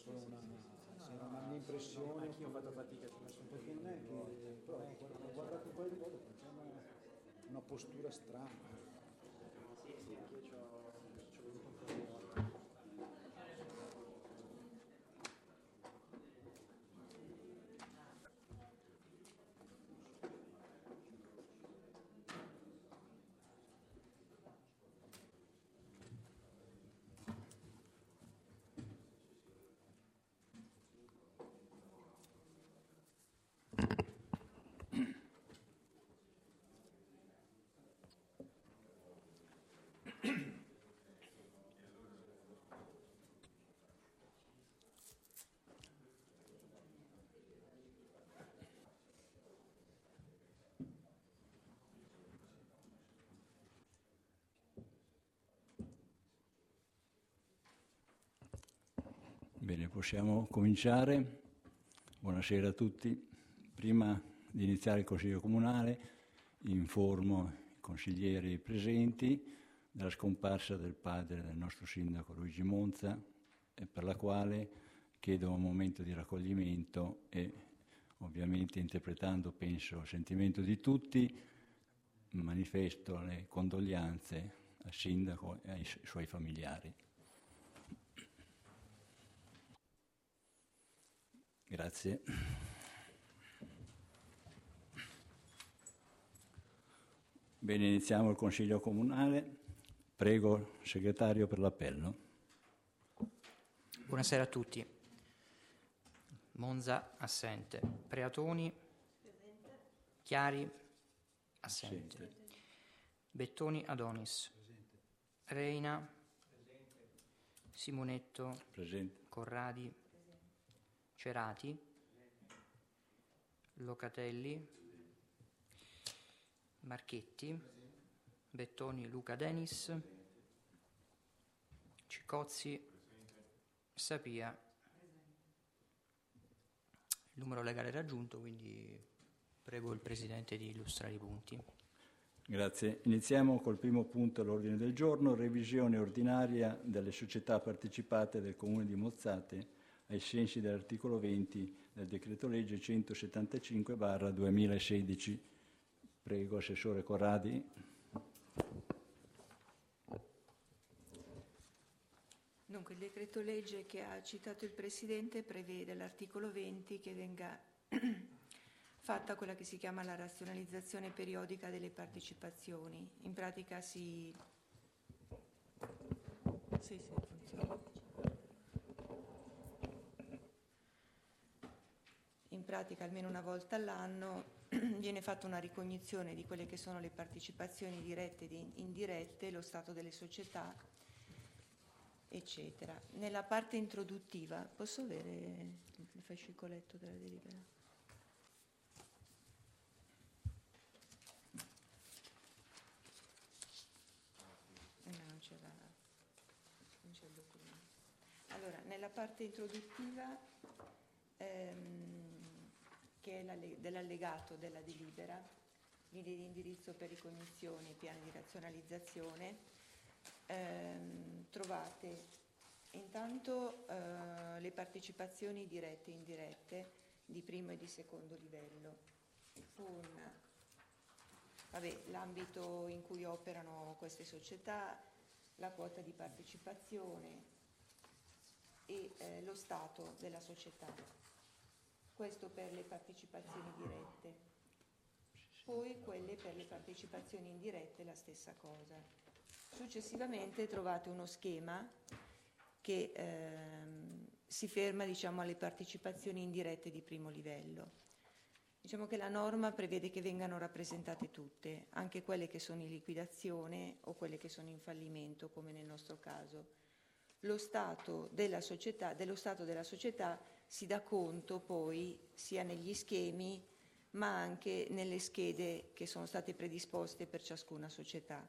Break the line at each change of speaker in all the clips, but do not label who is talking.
solo se era una mia impressione.
Anch'io ho fatto fatica,
Perché non è che però ho guardato un paio di volte, c'è una postura strana.
Sì, anch'io ci ho voluto un po' di volte.
Bene, possiamo cominciare. Buonasera a tutti. Prima di iniziare il Consiglio Comunale informo i consiglieri presenti della scomparsa del padre del nostro sindaco Luigi Monza, e per la quale chiedo un momento di raccoglimento e ovviamente interpretando, penso, il sentimento di tutti, manifesto le condoglianze al sindaco e ai suoi familiari. Grazie. Bene, iniziamo il Consiglio Comunale. Prego il segretario per l'appello.
Buonasera a tutti. Monza assente. Preatoni presente. Chiari assente. Presente. Bettoni Adonis presente. Reina presente. Simonetto presente. Corradi presente. Cerati presente. Locatelli presente. Marchetti presente. Bettoni Luca Denis presente. Cicozzi presente. Sapia. Il numero legale è raggiunto, quindi prego il Presidente di illustrare i punti.
Grazie. Iniziamo col primo punto all'ordine del giorno, revisione ordinaria delle società partecipate del Comune di Mozzate ai sensi dell'articolo 20 del decreto legge 175/2016. Prego, Assessore Corradi.
Dunque, il decreto legge che ha citato il Presidente prevede all'articolo 20 che venga fatta quella che si chiama la razionalizzazione periodica delle partecipazioni. In pratica funziona. In pratica almeno una volta all'anno viene fatta una ricognizione di quelle che sono le partecipazioni dirette ed indirette, lo stato delle società, eccetera. Nella parte introduttiva, posso avere il fascicoletto della delibera? No, non c'è il documento. Allora, nella parte introduttiva, che è dell'allegato della delibera, linee di indirizzo per ricognizione e piani di razionalizzazione, trovate intanto le partecipazioni dirette e indirette di primo e di secondo livello, con l'ambito in cui operano queste società, la quota di partecipazione e lo stato della società. Questo per le partecipazioni dirette. Poi quelle per le partecipazioni indirette la stessa cosa. Successivamente trovate uno schema che si ferma, alle partecipazioni indirette di primo livello. Diciamo che la norma prevede che vengano rappresentate tutte, anche quelle che sono in liquidazione o quelle che sono in fallimento, come nel nostro caso. Dello stato della società si dà conto poi sia negli schemi ma anche nelle schede che sono state predisposte per ciascuna società.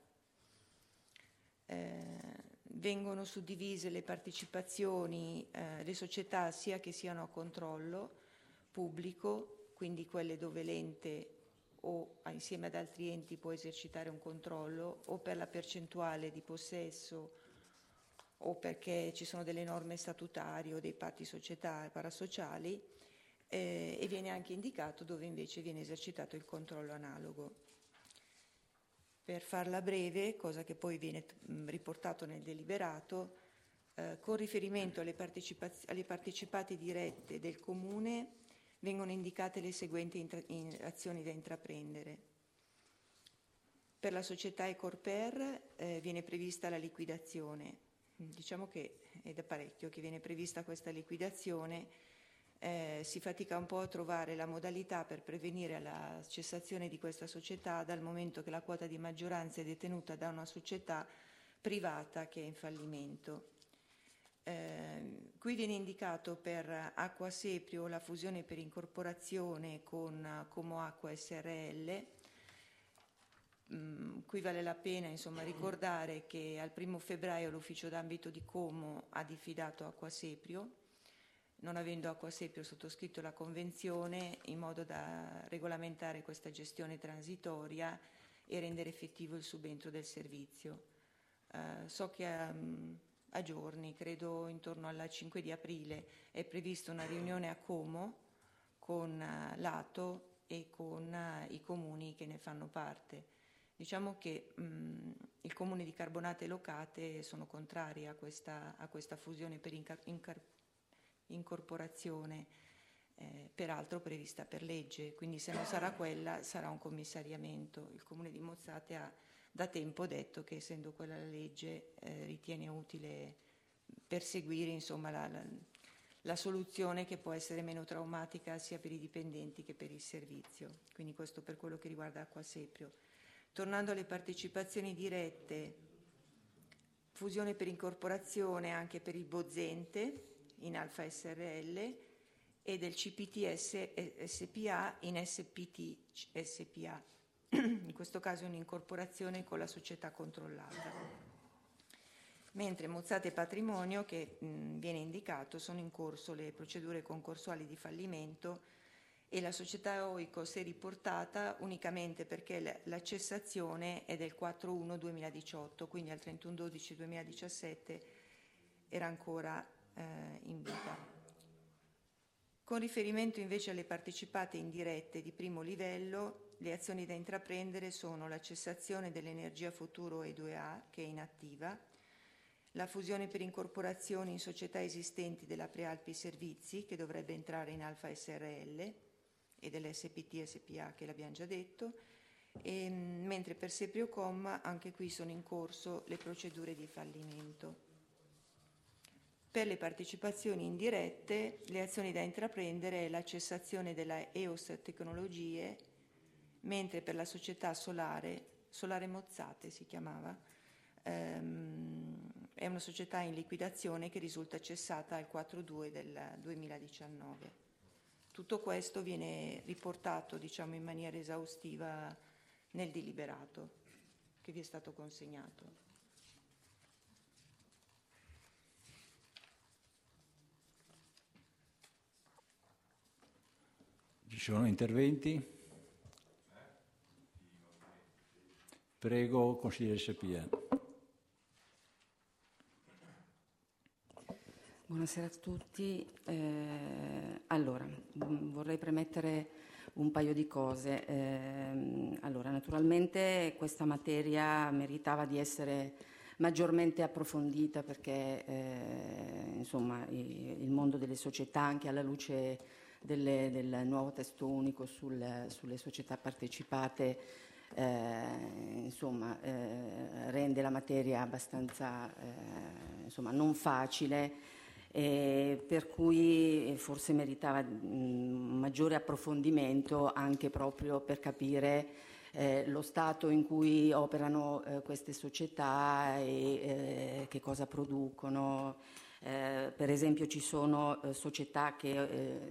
Vengono suddivise le partecipazioni, le società sia che siano a controllo pubblico, quindi quelle dove l'ente o insieme ad altri enti può esercitare un controllo, o per la percentuale di possesso o perché ci sono delle norme statutarie o dei patti parasociali, e viene anche indicato dove invece viene esercitato il controllo analogo. Per farla breve, cosa che poi viene riportato nel deliberato, con riferimento alle partecipate dirette del Comune vengono indicate le seguenti azioni da intraprendere. Per la società Ecorper viene prevista la liquidazione. Diciamo che è da parecchio che viene prevista questa liquidazione. Si fatica un po' a trovare la modalità per prevenire la cessazione di questa società, dal momento che la quota di maggioranza è detenuta da una società privata che è in fallimento. Qui viene indicato per Acqua Seprio la fusione per incorporazione con Como Acqua SRL. Qui vale la pena ricordare che al 1° febbraio l'ufficio d'ambito di Como ha diffidato Acqua Seprio, non avendo Acqua Seprio sottoscritto la convenzione in modo da regolamentare questa gestione transitoria e rendere effettivo il subentro del servizio. So che a giorni, credo intorno alla 5 di aprile, è prevista una riunione a Como con l'ATO e con i comuni che ne fanno parte. Diciamo che il comune di Carbonate e Locate sono contrari a questa fusione per incorporazione, peraltro prevista per legge, quindi se non sarà quella sarà un commissariamento. Il comune di Mozzate ha da tempo detto che, essendo quella la legge, ritiene utile perseguire la soluzione che può essere meno traumatica sia per i dipendenti che per il servizio. Quindi questo per quello che riguarda Acqua Seprio. Tornando alle partecipazioni dirette, fusione per incorporazione anche per il Bozzente in Alfa SRL e del CPTS SPA in SPT SPA. In questo caso è un'incorporazione con la società controllata. Mentre Mozzate Patrimonio, che viene indicato, sono in corso le procedure concorsuali di fallimento e la società Oikos è riportata unicamente perché la cessazione è del 4/1/2018, quindi al 31/12/2017 era ancora in vita. Con riferimento invece alle partecipate indirette di primo livello, le azioni da intraprendere sono la cessazione dell'Energia Futuro E2A, che è inattiva, la fusione per incorporazione in società esistenti della Prealpi Servizi, che dovrebbe entrare in Alfa SRL, e dell'SPT SPA, che l'abbiamo già detto, mentre per Sepriocom anche qui sono in corso le procedure di fallimento. Per le partecipazioni indirette, le azioni da intraprendere è la cessazione della EOS Tecnologie, mentre per la società Solare Mozzate si chiamava, è una società in liquidazione che risulta cessata al 4/2 del 2019. Tutto questo viene riportato, in maniera esaustiva nel deliberato che vi è stato consegnato.
Ci sono interventi? Prego, consigliere Sapia.
Buonasera a tutti. Allora, vorrei premettere un paio di cose. Allora, naturalmente questa materia meritava di essere maggiormente approfondita perché il mondo delle società, anche alla luce del nuovo testo unico sulle società partecipate, rende la materia abbastanza non facile, per cui forse meritava un maggiore approfondimento anche proprio per capire lo stato in cui operano queste società e che cosa producono. Per esempio ci sono società che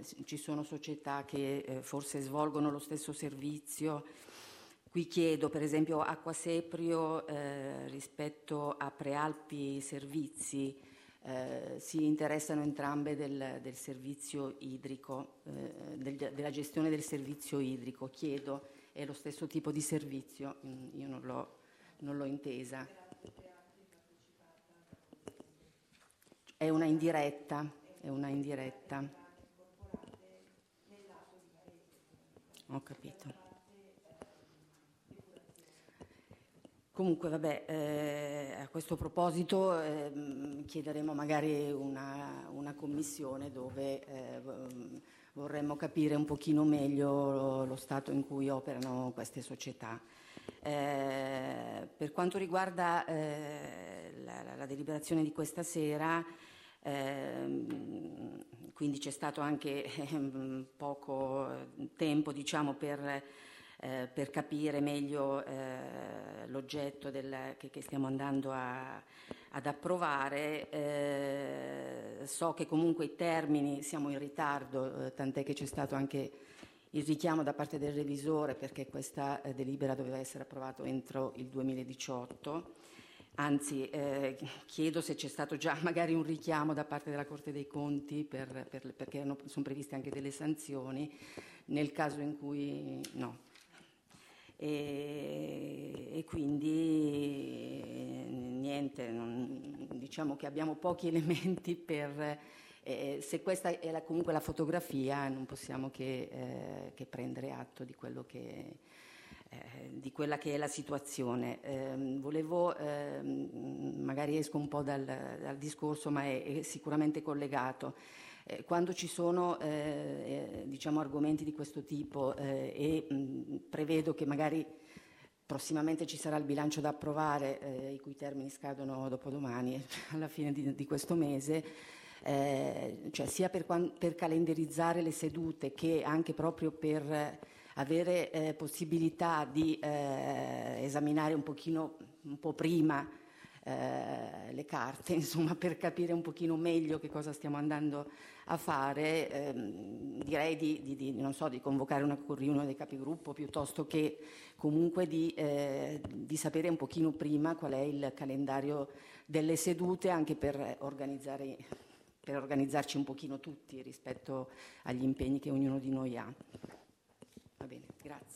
forse svolgono lo stesso servizio. Qui chiedo, per esempio, Acqua Seprio rispetto a Prealpi Servizi si interessano entrambe del servizio idrico, della gestione del servizio idrico. Chiedo, è lo stesso tipo di servizio? Io non l'ho intesa. È una indiretta, è una indiretta. Ho capito. Comunque, vabbè, a questo proposito chiederemo magari una commissione dove vorremmo capire un pochino meglio lo stato in cui operano queste società. Per quanto riguarda la deliberazione di questa sera, quindi c'è stato anche poco tempo, diciamo, per capire meglio l'oggetto che stiamo andando ad approvare. So che comunque i termini, siamo in ritardo, tant'è che c'è stato anche il richiamo da parte del revisore perché questa delibera doveva essere approvata entro il 2018. Anzi, chiedo se c'è stato già magari un richiamo da parte della Corte dei Conti perché sono previste anche delle sanzioni nel caso in cui no. E quindi niente, diciamo che abbiamo pochi elementi per se questa è comunque la fotografia, non possiamo che prendere atto di quello di quella che è la situazione. Volevo, magari esco un po' dal discorso, ma è sicuramente collegato. Quando ci sono diciamo argomenti di questo tipo e prevedo che magari prossimamente ci sarà il bilancio da approvare, i cui termini scadono dopodomani, alla fine di questo mese, cioè sia per calendarizzare le sedute che anche proprio per avere possibilità di esaminare un po' prima le carte, insomma, per capire un pochino meglio che cosa stiamo andando a fare, direi non so, di convocare una riunione dei capigruppo piuttosto che comunque di sapere un pochino prima qual è il calendario delle sedute, anche per organizzarci un pochino tutti rispetto agli impegni che ognuno di noi ha. Va bene, grazie.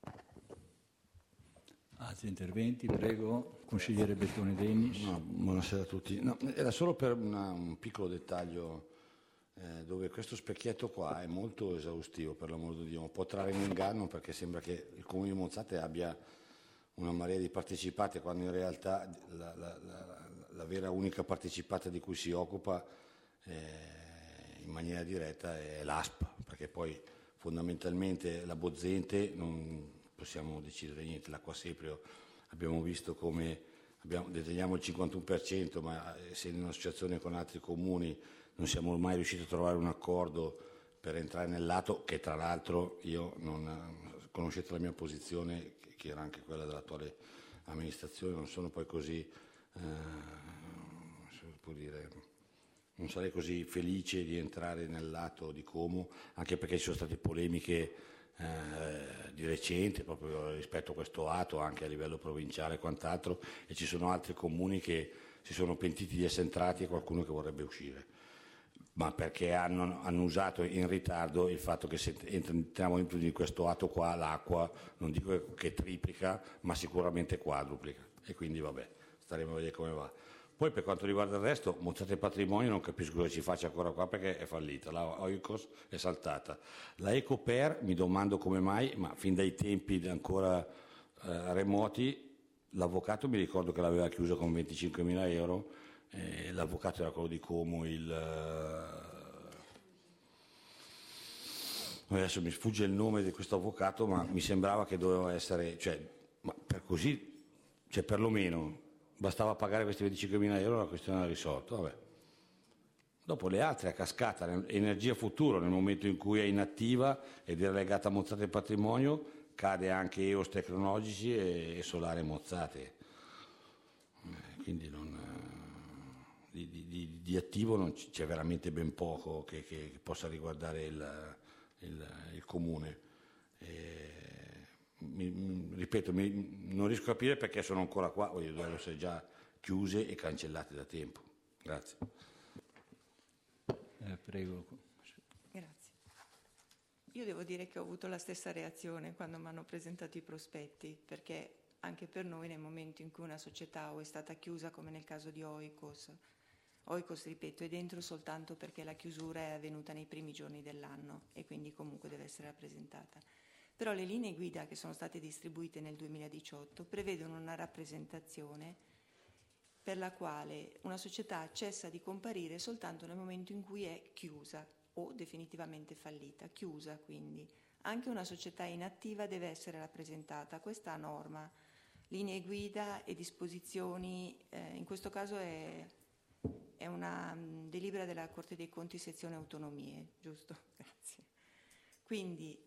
Altri interventi, prego, consigliere Bettone Dennis.
No, buonasera a tutti. No, era solo per un piccolo dettaglio dove questo specchietto qua è molto esaustivo, per l'amor di Dio, può trarre in inganno perché sembra che il Comune di Monzate abbia una marea di partecipati quando in realtà la vera unica partecipata di cui si occupa in maniera diretta è l'ASP, perché poi fondamentalmente la bozzente non possiamo decidere niente, l'acqua Seprio abbiamo visto come deteniamo il 51%, ma essendo un'associazione con altri comuni non siamo mai riusciti a trovare un accordo per entrare nel lato, che tra l'altro io conoscete la mia posizione, che era anche quella dell'attuale amministrazione, non sono poi così, non sarei così felice di entrare nel lato di Como, anche perché ci sono state polemiche di recente proprio rispetto a questo atto anche a livello provinciale e quant'altro, e ci sono altri comuni che si sono pentiti di essere entrati e qualcuno che vorrebbe uscire, ma perché hanno usato in ritardo il fatto che se entriamo dentro di questo atto qua l'acqua non dico che triplica ma sicuramente quadruplica, e quindi vabbè, staremo a vedere come va. Poi per quanto riguarda il resto, Monzate Patrimonio non capisco cosa ci faccia ancora qua perché è fallita, la Oikos è saltata. La Ecoper mi domando come mai, ma fin dai tempi ancora remoti, l'avvocato mi ricordo che l'aveva chiusa con 25.000 euro, l'avvocato era quello di Como, adesso mi sfugge il nome di questo avvocato, ma mi sembrava che doveva essere, ma per così, perlomeno bastava pagare questi 25.000 euro, la questione era risolta. Vabbè. Dopo le altre a cascata, Energia Futuro nel momento in cui è inattiva ed è legata a Monzate Patrimonio, cade anche EOS Tecnologici e Solare Monzate. Quindi di attivo non c'è veramente ben poco che possa riguardare il comune. Ripeto, non riesco a capire perché sono ancora qua, dovrebbero essere già chiuse e cancellate da tempo. Grazie.
Prego.
Grazie. Io devo dire che ho avuto la stessa reazione quando mi hanno presentato i prospetti, perché anche per noi nel momento in cui una società o è stata chiusa, come nel caso di Oikos, Oikos, ripeto, è dentro soltanto perché la chiusura è avvenuta nei primi giorni dell'anno e quindi comunque deve essere rappresentata. Però le linee guida che sono state distribuite nel 2018 prevedono una rappresentazione per la quale una società cessa di comparire soltanto nel momento in cui è chiusa o definitivamente fallita. Chiusa, quindi. Anche una società inattiva deve essere rappresentata. Questa norma, linee guida e disposizioni, in questo caso è una delibera della Corte dei Conti sezione autonomie, giusto? Grazie. Quindi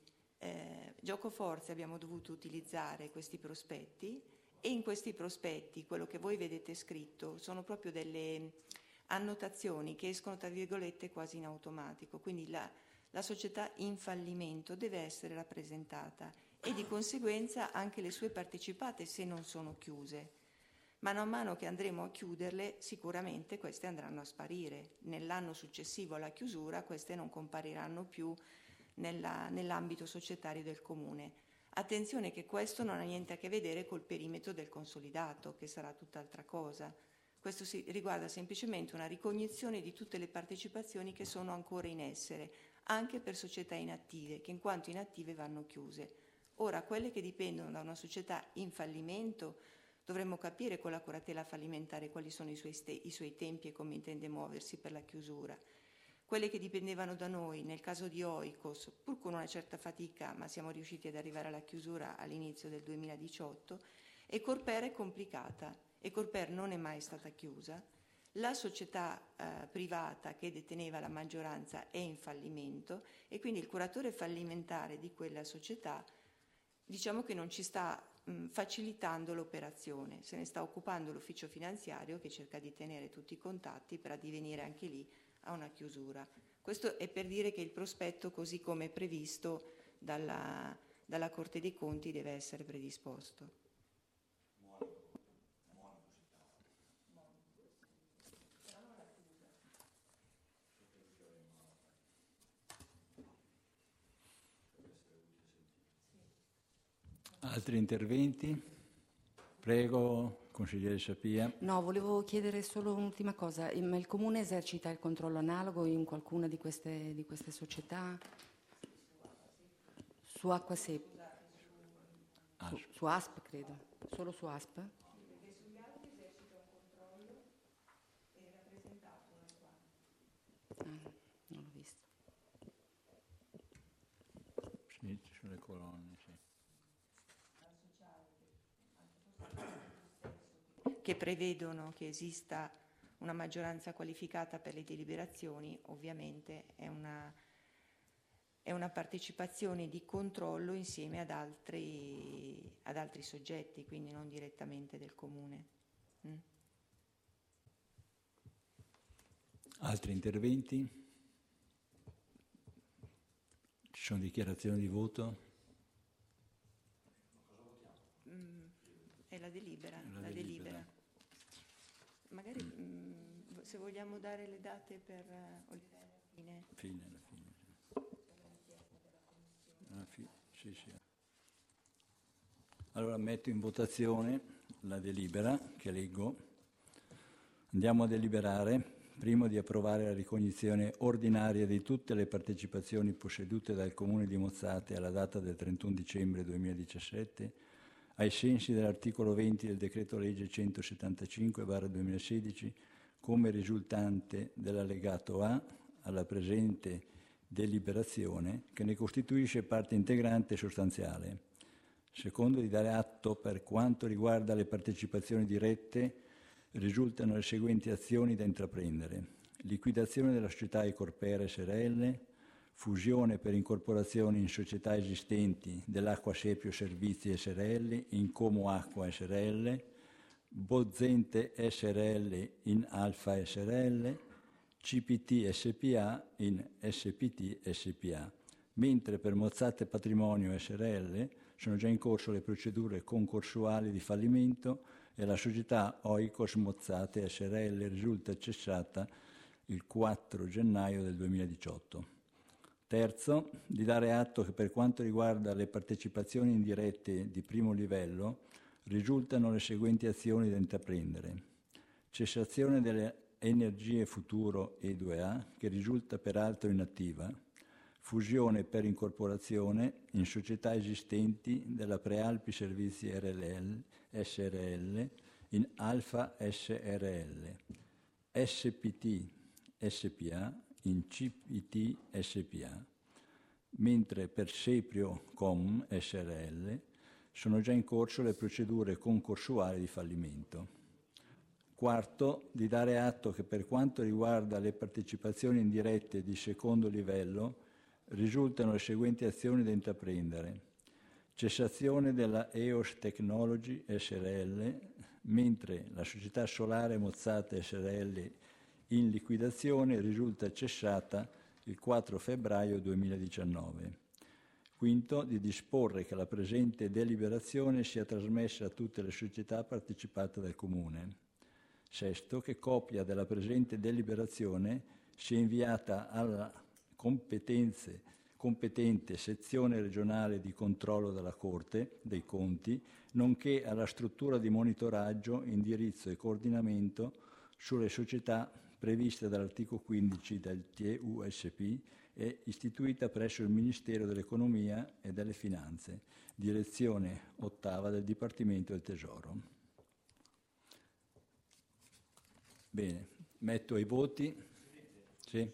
giocoforza abbiamo dovuto utilizzare questi prospetti e in questi prospetti quello che voi vedete scritto sono proprio delle annotazioni che escono tra virgolette quasi in automatico, quindi la società in fallimento deve essere rappresentata e di conseguenza anche le sue partecipate se non sono chiuse. Mano a mano che andremo a chiuderle sicuramente queste andranno a sparire. Nell'anno successivo alla chiusura queste non compariranno più nell'ambito societario del Comune. Attenzione che questo non ha niente a che vedere col perimetro del consolidato, che sarà tutt'altra cosa. Questo riguarda semplicemente una ricognizione di tutte le partecipazioni che sono ancora in essere, anche per società inattive, che in quanto inattive vanno chiuse. Ora, quelle che dipendono da una società in fallimento, dovremmo capire con la curatela fallimentare quali sono i suoi tempi e come intende muoversi per la chiusura. Quelle che dipendevano da noi, nel caso di Oikos, pur con una certa fatica, ma siamo riusciti ad arrivare alla chiusura all'inizio del 2018, e Corper è complicata, e Corper non è mai stata chiusa. La società privata che deteneva la maggioranza è in fallimento e quindi il curatore fallimentare di quella società diciamo che non ci sta facilitando l'operazione, se ne sta occupando l'ufficio finanziario che cerca di tenere tutti i contatti per addivenire anche lì a una chiusura. Questo è per dire che il prospetto, così come è previsto dalla Corte dei Conti, deve essere predisposto.
Altri interventi? Prego, consigliere Sapia.
No, volevo chiedere solo un'ultima cosa. Ma il Comune esercita il controllo analogo in qualcuna di queste società? Su Acquasep? Su ASP, credo. Solo su ASP?
Perché sugli altri esercita un controllo e rappresentato qua.
Non l'ho visto.
Sì, sulle colonne, sì.
Che prevedono che esista una maggioranza qualificata per le deliberazioni, ovviamente è una partecipazione di controllo insieme ad altri soggetti, quindi non direttamente del Comune.
Altri interventi? Ci sono dichiarazioni di voto?
È la delibera.
La delibera.
Magari se vogliamo dare le date per Olivera alla fine.
Alla fine. Sì. Allora metto in votazione la delibera che leggo. Andiamo a deliberare. Primo, di approvare la ricognizione ordinaria di tutte le partecipazioni possedute dal Comune di Mozzate alla data del 31 dicembre 2017, ai sensi dell'articolo 20 del decreto legge 175/2016, come risultante dell'allegato A alla presente deliberazione, che ne costituisce parte integrante e sostanziale. Secondo, di dare atto, per quanto riguarda le partecipazioni dirette, risultano le seguenti azioni da intraprendere: liquidazione della società Corper SRL, fusione per incorporazione in società esistenti dell'Acqua Sepio Servizi SRL in Como Acqua SRL, Bozzente SRL in Alfa SRL, CPT SPA in SPT SPA, mentre per Mozzate Patrimonio SRL sono già in corso le procedure concorsuali di fallimento e la società Oikos Mozzate SRL risulta cessata il 4 gennaio del 2018. Terzo, di dare atto che per quanto riguarda le partecipazioni indirette di primo livello risultano le seguenti azioni da intraprendere: cessazione delle Energie Futuro E2A, che risulta peraltro inattiva, fusione per incorporazione in società esistenti della Prealpi Servizi SRL in Alfa SRL, SPT SPA in CPT SPA, mentre per Seprio Com SRL sono già in corso le procedure concorsuali di fallimento. Quarto, di dare atto che per quanto riguarda le partecipazioni indirette di secondo livello risultano le seguenti azioni da intraprendere. Cessazione della EOS Technology SRL, mentre la società solare Mozzate SRL in liquidazione risulta cessata il 4 febbraio 2019. Quinto, di disporre che la presente deliberazione sia trasmessa a tutte le società partecipate dal Comune. Sesto, che copia della presente deliberazione sia inviata alla competente sezione regionale di controllo della Corte dei Conti, nonché alla struttura di monitoraggio, indirizzo e coordinamento sulle società previste dall'articolo 15 del TUSP e istituita presso il Ministero dell'Economia e delle Finanze, direzione ottava del Dipartimento del Tesoro. Bene, metto ai voti. Sì.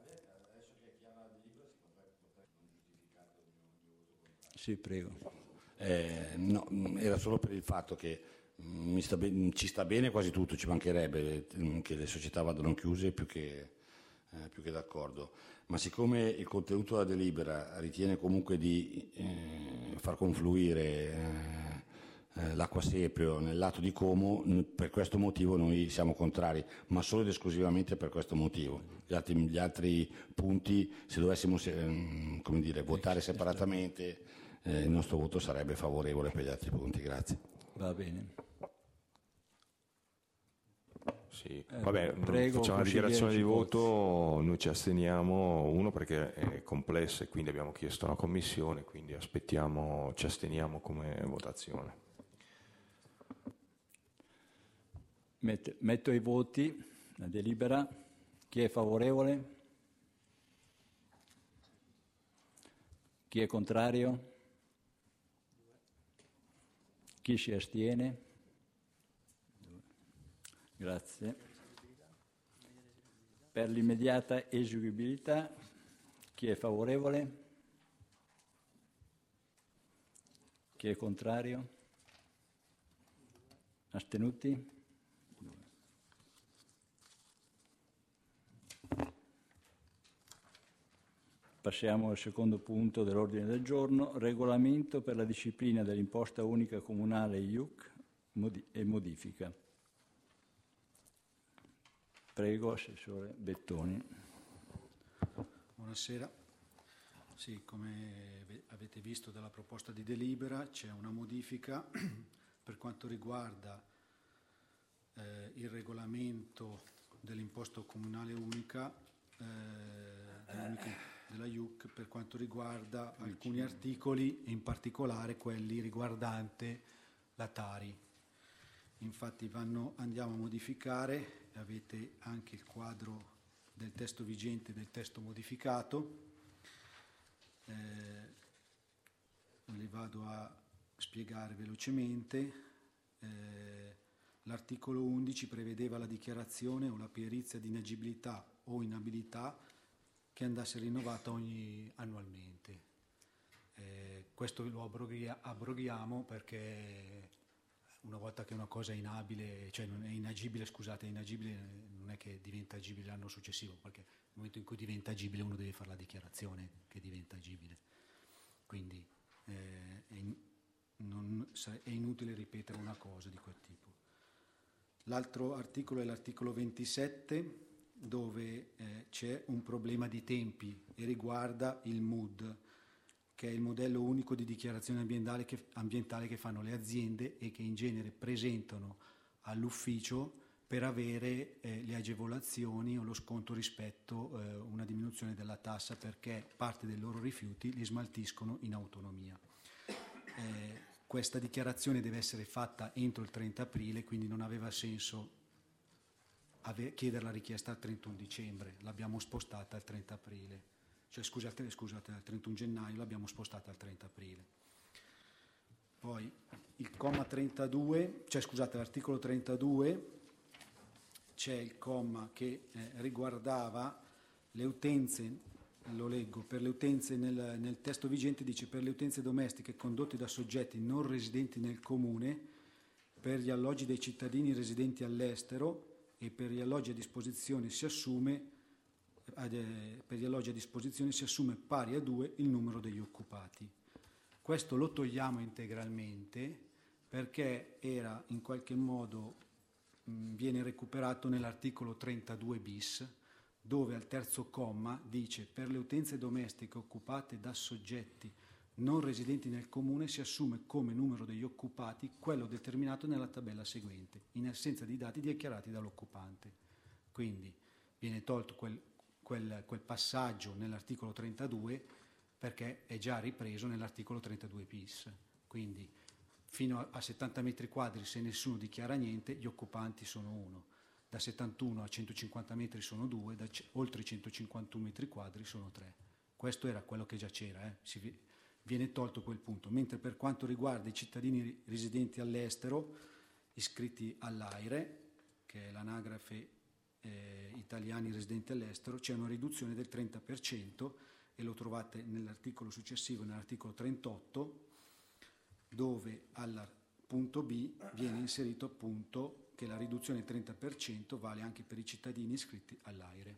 Sì, prego.
No, era solo per il fatto che ci sta bene quasi tutto, ci mancherebbe che le società vadano chiuse più che d'accordo, ma siccome il contenuto della delibera ritiene comunque di far confluire l'acqua Seprio nel lato di Como, per questo motivo noi siamo contrari, ma solo ed esclusivamente per questo motivo. Gli altri punti, se dovessimo votare separatamente, il nostro voto sarebbe favorevole per gli altri punti. Grazie.
Va bene.
Sì. Vabbè,
prego,
facciamo una dichiarazione di
Cipozzi.
voto, noi ci asteniamo, uno perché è complessa e quindi abbiamo chiesto una commissione, quindi ci asteniamo come votazione.
Metto ai voti la delibera. Chi è favorevole? Chi è contrario? Chi si astiene? Grazie. Per l'immediata eseguibilità, chi è favorevole? Chi è contrario? Astenuti? Passiamo al secondo punto dell'ordine del giorno, regolamento per la disciplina dell'imposta unica comunale IUC e modifica. Prego, Assessore Bettoni.
Buonasera. Sì, come avete visto dalla proposta di delibera c'è una modifica per quanto riguarda il regolamento dell'imposta comunale unica della IUC per quanto riguarda alcuni articoli, in particolare quelli riguardanti la Tari. Infatti andiamo a modificare, avete anche il quadro del testo vigente e del testo modificato. Li vado a spiegare velocemente. L'articolo 11 prevedeva la dichiarazione o la perizia di inagibilità o inabilità che andasse rinnovata annualmente. Questo lo abroghiamo perché una volta che una cosa è inabile, cioè non è inagibile, scusate, è inagibile non è che diventa agibile l'anno successivo, perché nel momento in cui diventa agibile uno deve fare la dichiarazione che diventa agibile. Quindi è inutile ripetere una cosa di quel tipo. L'altro articolo è l'articolo 27, dove c'è un problema di tempi e riguarda il MUD, che è il modello unico di dichiarazione ambientale che fanno le aziende e che in genere presentano all'ufficio per avere le agevolazioni o lo sconto rispetto a una diminuzione della tassa, perché parte dei loro rifiuti li smaltiscono in autonomia. Questa dichiarazione deve essere fatta entro il 30 aprile, quindi non aveva senso chiedere la richiesta al 31 dicembre, l'abbiamo spostata al 30 aprile, cioè scusate, al 31 gennaio l'abbiamo spostata al 30 aprile. Poi il comma 32, cioè scusate, l'articolo 32 c'è il comma che riguardava le utenze, lo leggo, per le utenze nel testo vigente dice per le utenze domestiche condotte da soggetti non residenti nel comune, per gli alloggi dei cittadini residenti all'estero e per gli alloggi a disposizione si assume pari a 2 il numero degli occupati. Questo lo togliamo integralmente perché era in qualche modo viene recuperato nell'articolo 32 bis, dove al terzo comma dice per le utenze domestiche occupate da soggetti non residenti nel comune si assume come numero degli occupati quello determinato nella tabella seguente, in assenza di dati dichiarati dall'occupante. Quindi viene tolto quel passaggio nell'articolo 32 perché è già ripreso nell'articolo 32 bis. Quindi fino a 70 metri quadri, se nessuno dichiara niente, gli occupanti sono 1. Da 71 a 150 metri sono 2, oltre i 151 metri quadri sono 3. Questo era quello che già c'era, viene tolto quel punto. Mentre per quanto riguarda i cittadini residenti all'estero, iscritti all'AIRE, che è l'anagrafe italiani residenti all'estero, c'è una riduzione del 30% e lo trovate nell'articolo successivo, nell'articolo 38, dove al punto B viene inserito appunto che la riduzione del 30% vale anche per i cittadini iscritti all'AIRE.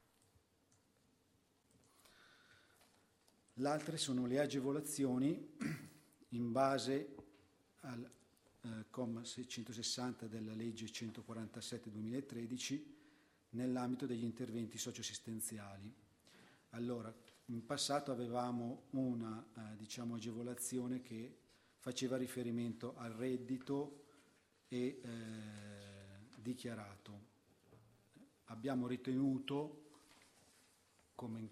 L'altre sono le agevolazioni in base al comma 660 della legge 147/2013 nell'ambito degli interventi socioassistenziali. Allora, in passato avevamo una agevolazione che faceva riferimento al reddito e dichiarato. Abbiamo ritenuto, come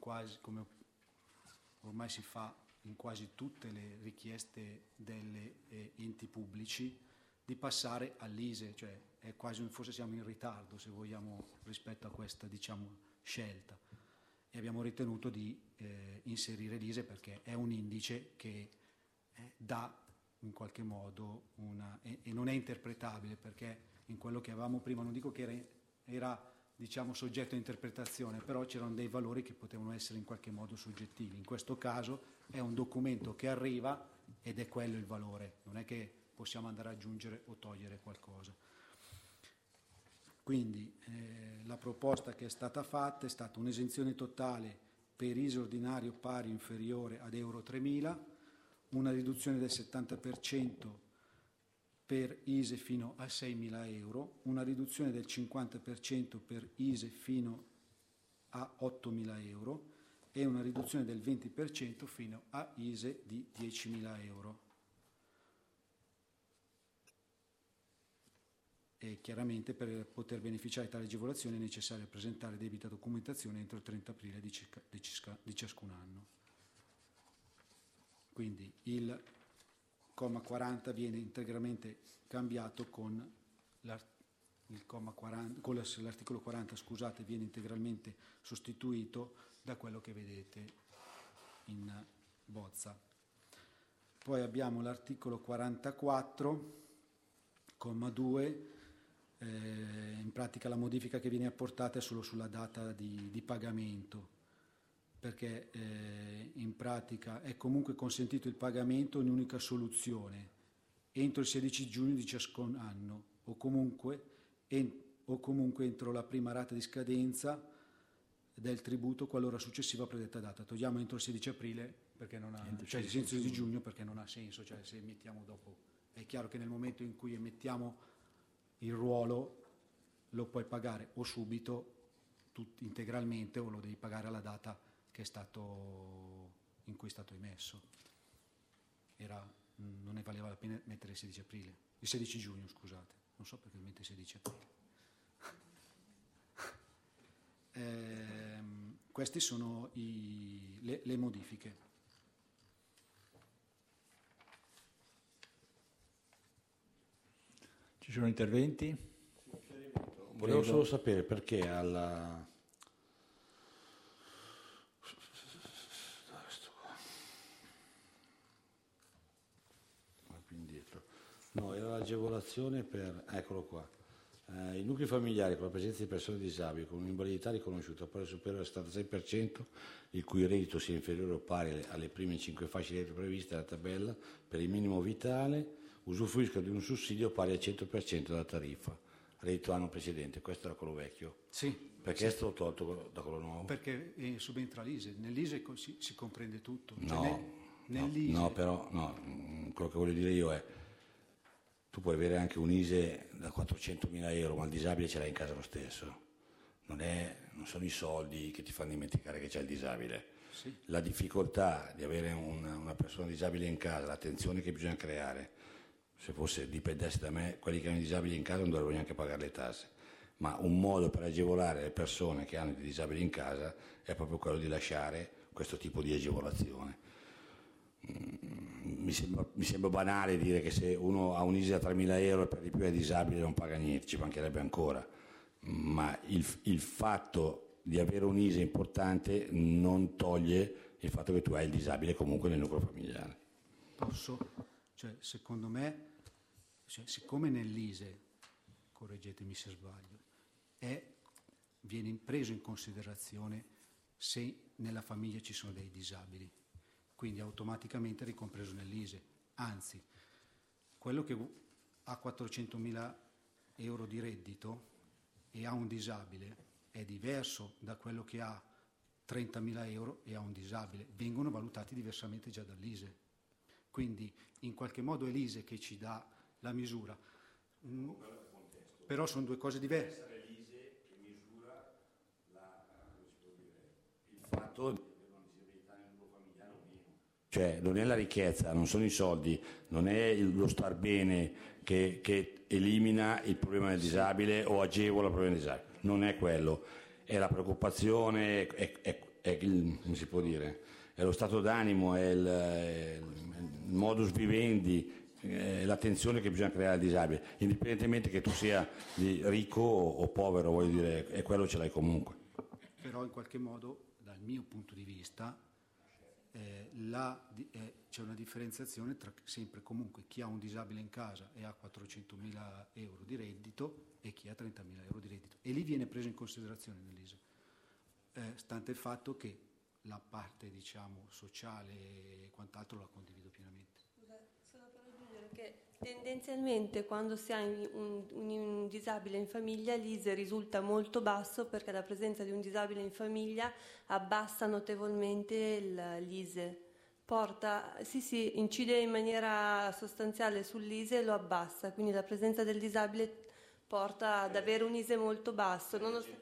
ormai si fa in quasi tutte le richieste degli enti pubblici, di passare all'ISEE, cioè è quasi forse siamo in ritardo se vogliamo rispetto a questa scelta, e abbiamo ritenuto di inserire l'ISEE perché è un indice che dà in qualche modo e non è interpretabile, perché in quello che avevamo prima, non dico che era soggetto a interpretazione, però c'erano dei valori che potevano essere in qualche modo soggettivi. In questo caso è un documento che arriva ed è quello il valore, non è che possiamo andare ad aggiungere o togliere qualcosa. Quindi la proposta che è stata fatta è stata un'esenzione totale per ISEE ordinario pari o inferiore ad euro 3.000, una riduzione del 70% per ISEE fino a 6.000 euro, una riduzione del 50% per ISEE fino a 8.000 euro e una riduzione del 20% fino a ISEE di 10.000 euro. E chiaramente per poter beneficiare di tale agevolazione è necessario presentare debita documentazione entro il 30 aprile di ciascun anno. Quindi il comma 40 viene integralmente cambiato con l'articolo 40, scusate, viene integralmente sostituito da quello che vedete in bozza. Poi abbiamo l'articolo 44, comma 2, in pratica la modifica che viene apportata è solo sulla data di pagamento, perché in pratica è comunque consentito il pagamento in un'unica soluzione entro il 16 giugno di ciascun anno o comunque entro la prima rata di scadenza del tributo qualora successiva a predetta data. Togliamo entro il 16 aprile perché non ha, cioè il 16 giugno perché non ha senso, cioè se emettiamo dopo è chiaro che nel momento in cui emettiamo il ruolo lo puoi pagare o subito integralmente o lo devi pagare alla data che è stato in cui è stato emesso. Non ne valeva la pena mettere il 16 aprile, il 16 giugno, scusate, non so perché mette il 16 aprile. Queste sono le modifiche.
Ci sono interventi?
Volevo solo sapere perché alla... No, era l'agevolazione per... Eccolo qua. I nuclei familiari con la presenza di persone disabili con un'invalidità riconosciuta pari superiore al 76%, il cui reddito sia inferiore o pari alle prime 5 fasce di reddito previste dalla tabella per il minimo vitale, usufruiscono di un sussidio pari al 100% della tariffa. Reddito anno precedente, questo era quello vecchio.
Sì.
Perché è stato tolto da quello nuovo?
Perché subentra l'ISE. Nell'ISE si comprende tutto.
No,
nell'ISE...
no, però no, quello che voglio dire io è tu puoi avere anche un ISE da 400.000 euro, ma il disabile ce l'hai in casa lo stesso. Non sono i soldi che ti fanno dimenticare che c'è il disabile.
Sì.
La difficoltà di avere una persona disabile in casa, l'attenzione che bisogna creare, se dipendesse da me, quelli che hanno i disabili in casa non dovrebbero neanche pagare le tasse. Ma un modo per agevolare le persone che hanno i disabili in casa è proprio quello di lasciare questo tipo di agevolazione. Mi sembra banale dire che se uno ha un ISE da 3.000 euro e per di più è disabile non paga niente, ci mancherebbe ancora, ma il fatto di avere un ISE importante non toglie il fatto che tu hai il disabile comunque nel nucleo familiare.
Secondo me, siccome nell'ISE, correggetemi se sbaglio, viene preso in considerazione se nella famiglia ci sono dei disabili, quindi automaticamente ricompreso nell'ISE. Anzi, quello che ha 400.000 euro di reddito e ha un disabile è diverso da quello che ha 30.000 euro e ha un disabile. Vengono valutati diversamente già dall'ISE. Quindi in qualche modo è l'ISE che ci dà la misura. Però sono due cose diverse.
È l'ISE che misura il fatto cioè non è la ricchezza, non sono i soldi, non è lo star bene che elimina il problema del disabile o agevola il problema del disabile, non è quello, è la preoccupazione, come si può dire, è lo stato d'animo, è il modus vivendi, l'attenzione che bisogna creare al disabile, indipendentemente che tu sia ricco o povero, voglio dire, e quello ce l'hai comunque.
Però in qualche modo, dal mio punto di vista, c'è una differenziazione tra sempre comunque chi ha un disabile in casa e ha 400.000 euro di reddito e chi ha 30.000 euro di reddito, e lì viene preso in considerazione nell'ISE, stante il fatto che la parte sociale e quant'altro la condivido pienamente.
Scusa, solo per aggiungere che tendenzialmente quando si ha un disabile in famiglia l'ISE risulta molto basso perché la presenza di un disabile in famiglia abbassa notevolmente l'ISE. Incide in maniera sostanziale sull'ISE e lo abbassa, quindi la presenza del disabile porta ad avere un ISE molto basso.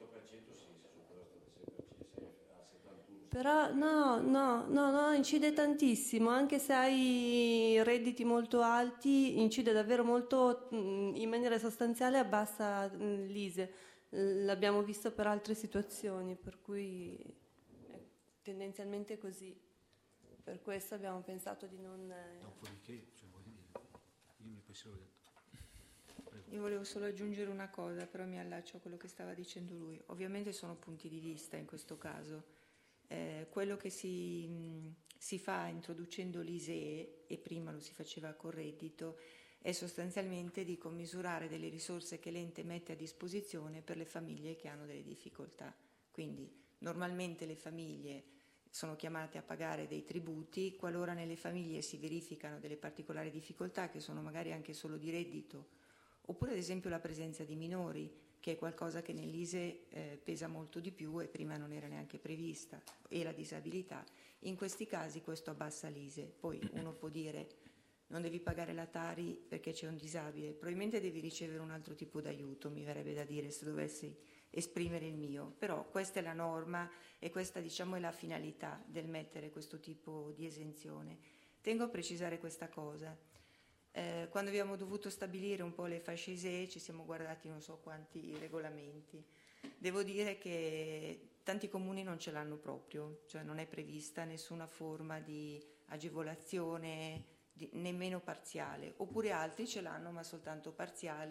Però no, incide tantissimo, anche se hai redditi molto alti, incide davvero molto, in maniera sostanziale abbassa l'ISE. L'abbiamo visto per altre situazioni, per cui è tendenzialmente così. Per questo abbiamo pensato di non...
Dopodiché, io mi penso detto.
Io volevo solo aggiungere una cosa, però mi allaccio a quello che stava dicendo lui. Ovviamente sono punti di vista in questo caso. Quello che si fa introducendo l'ISEE, e prima lo si faceva col reddito, è sostanzialmente di commisurare delle risorse che l'ente mette a disposizione per le famiglie che hanno delle difficoltà. Quindi normalmente le famiglie sono chiamate a pagare dei tributi, qualora nelle famiglie si verificano delle particolari difficoltà che sono magari anche solo di reddito, oppure ad esempio la presenza di minori, che è qualcosa che nell'ISE pesa molto di più e prima non era neanche prevista, e la disabilità. In questi casi questo abbassa l'ISE. Poi uno può dire non devi pagare la Tari perché c'è un disabile, probabilmente devi ricevere un altro tipo d'aiuto, mi verrebbe da dire, se dovessi esprimere il mio. Però questa è la norma e questa è la finalità del mettere questo tipo di esenzione. Tengo a precisare questa cosa. Quando abbiamo dovuto stabilire un po' le fasce ISEE ci siamo guardati non so quanti regolamenti. Devo dire che tanti comuni non ce l'hanno proprio, cioè non è prevista nessuna forma di agevolazione nemmeno parziale, oppure altri ce l'hanno ma soltanto parziale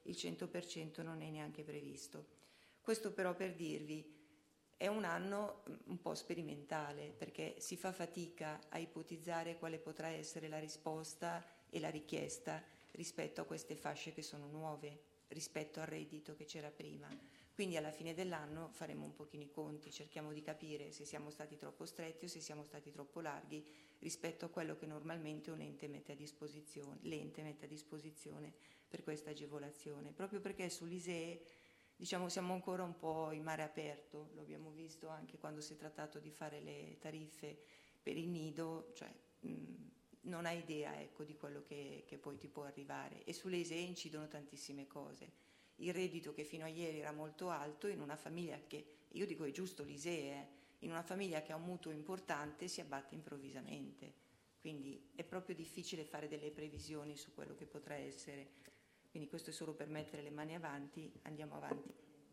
il 100% non è neanche previsto. Questo però per dirvi, è un anno un po' sperimentale, perché si fa fatica a ipotizzare quale potrà essere la risposta e la richiesta rispetto a queste fasce che sono nuove, rispetto al reddito che c'era prima. Quindi alla fine dell'anno faremo un pochino i conti, cerchiamo di capire se siamo stati troppo stretti o se siamo stati troppo larghi rispetto a quello che normalmente un ente mette a disposizione, l'ente mette a disposizione per questa agevolazione, proprio perché sull'ISEE diciamo siamo ancora un po' in mare aperto, lo abbiamo visto anche quando si è trattato di fare le tariffe per il nido, cioè non hai idea, ecco, di quello che poi ti può arrivare, e sulle ISEE incidono tantissime cose. Il reddito che fino a ieri era molto alto in una famiglia che, io dico è giusto l'ISEE, in una famiglia che ha un mutuo importante si abbatte improvvisamente, quindi è proprio difficile fare delle previsioni su quello che potrà essere. Quindi questo è solo per mettere le mani avanti, andiamo avanti.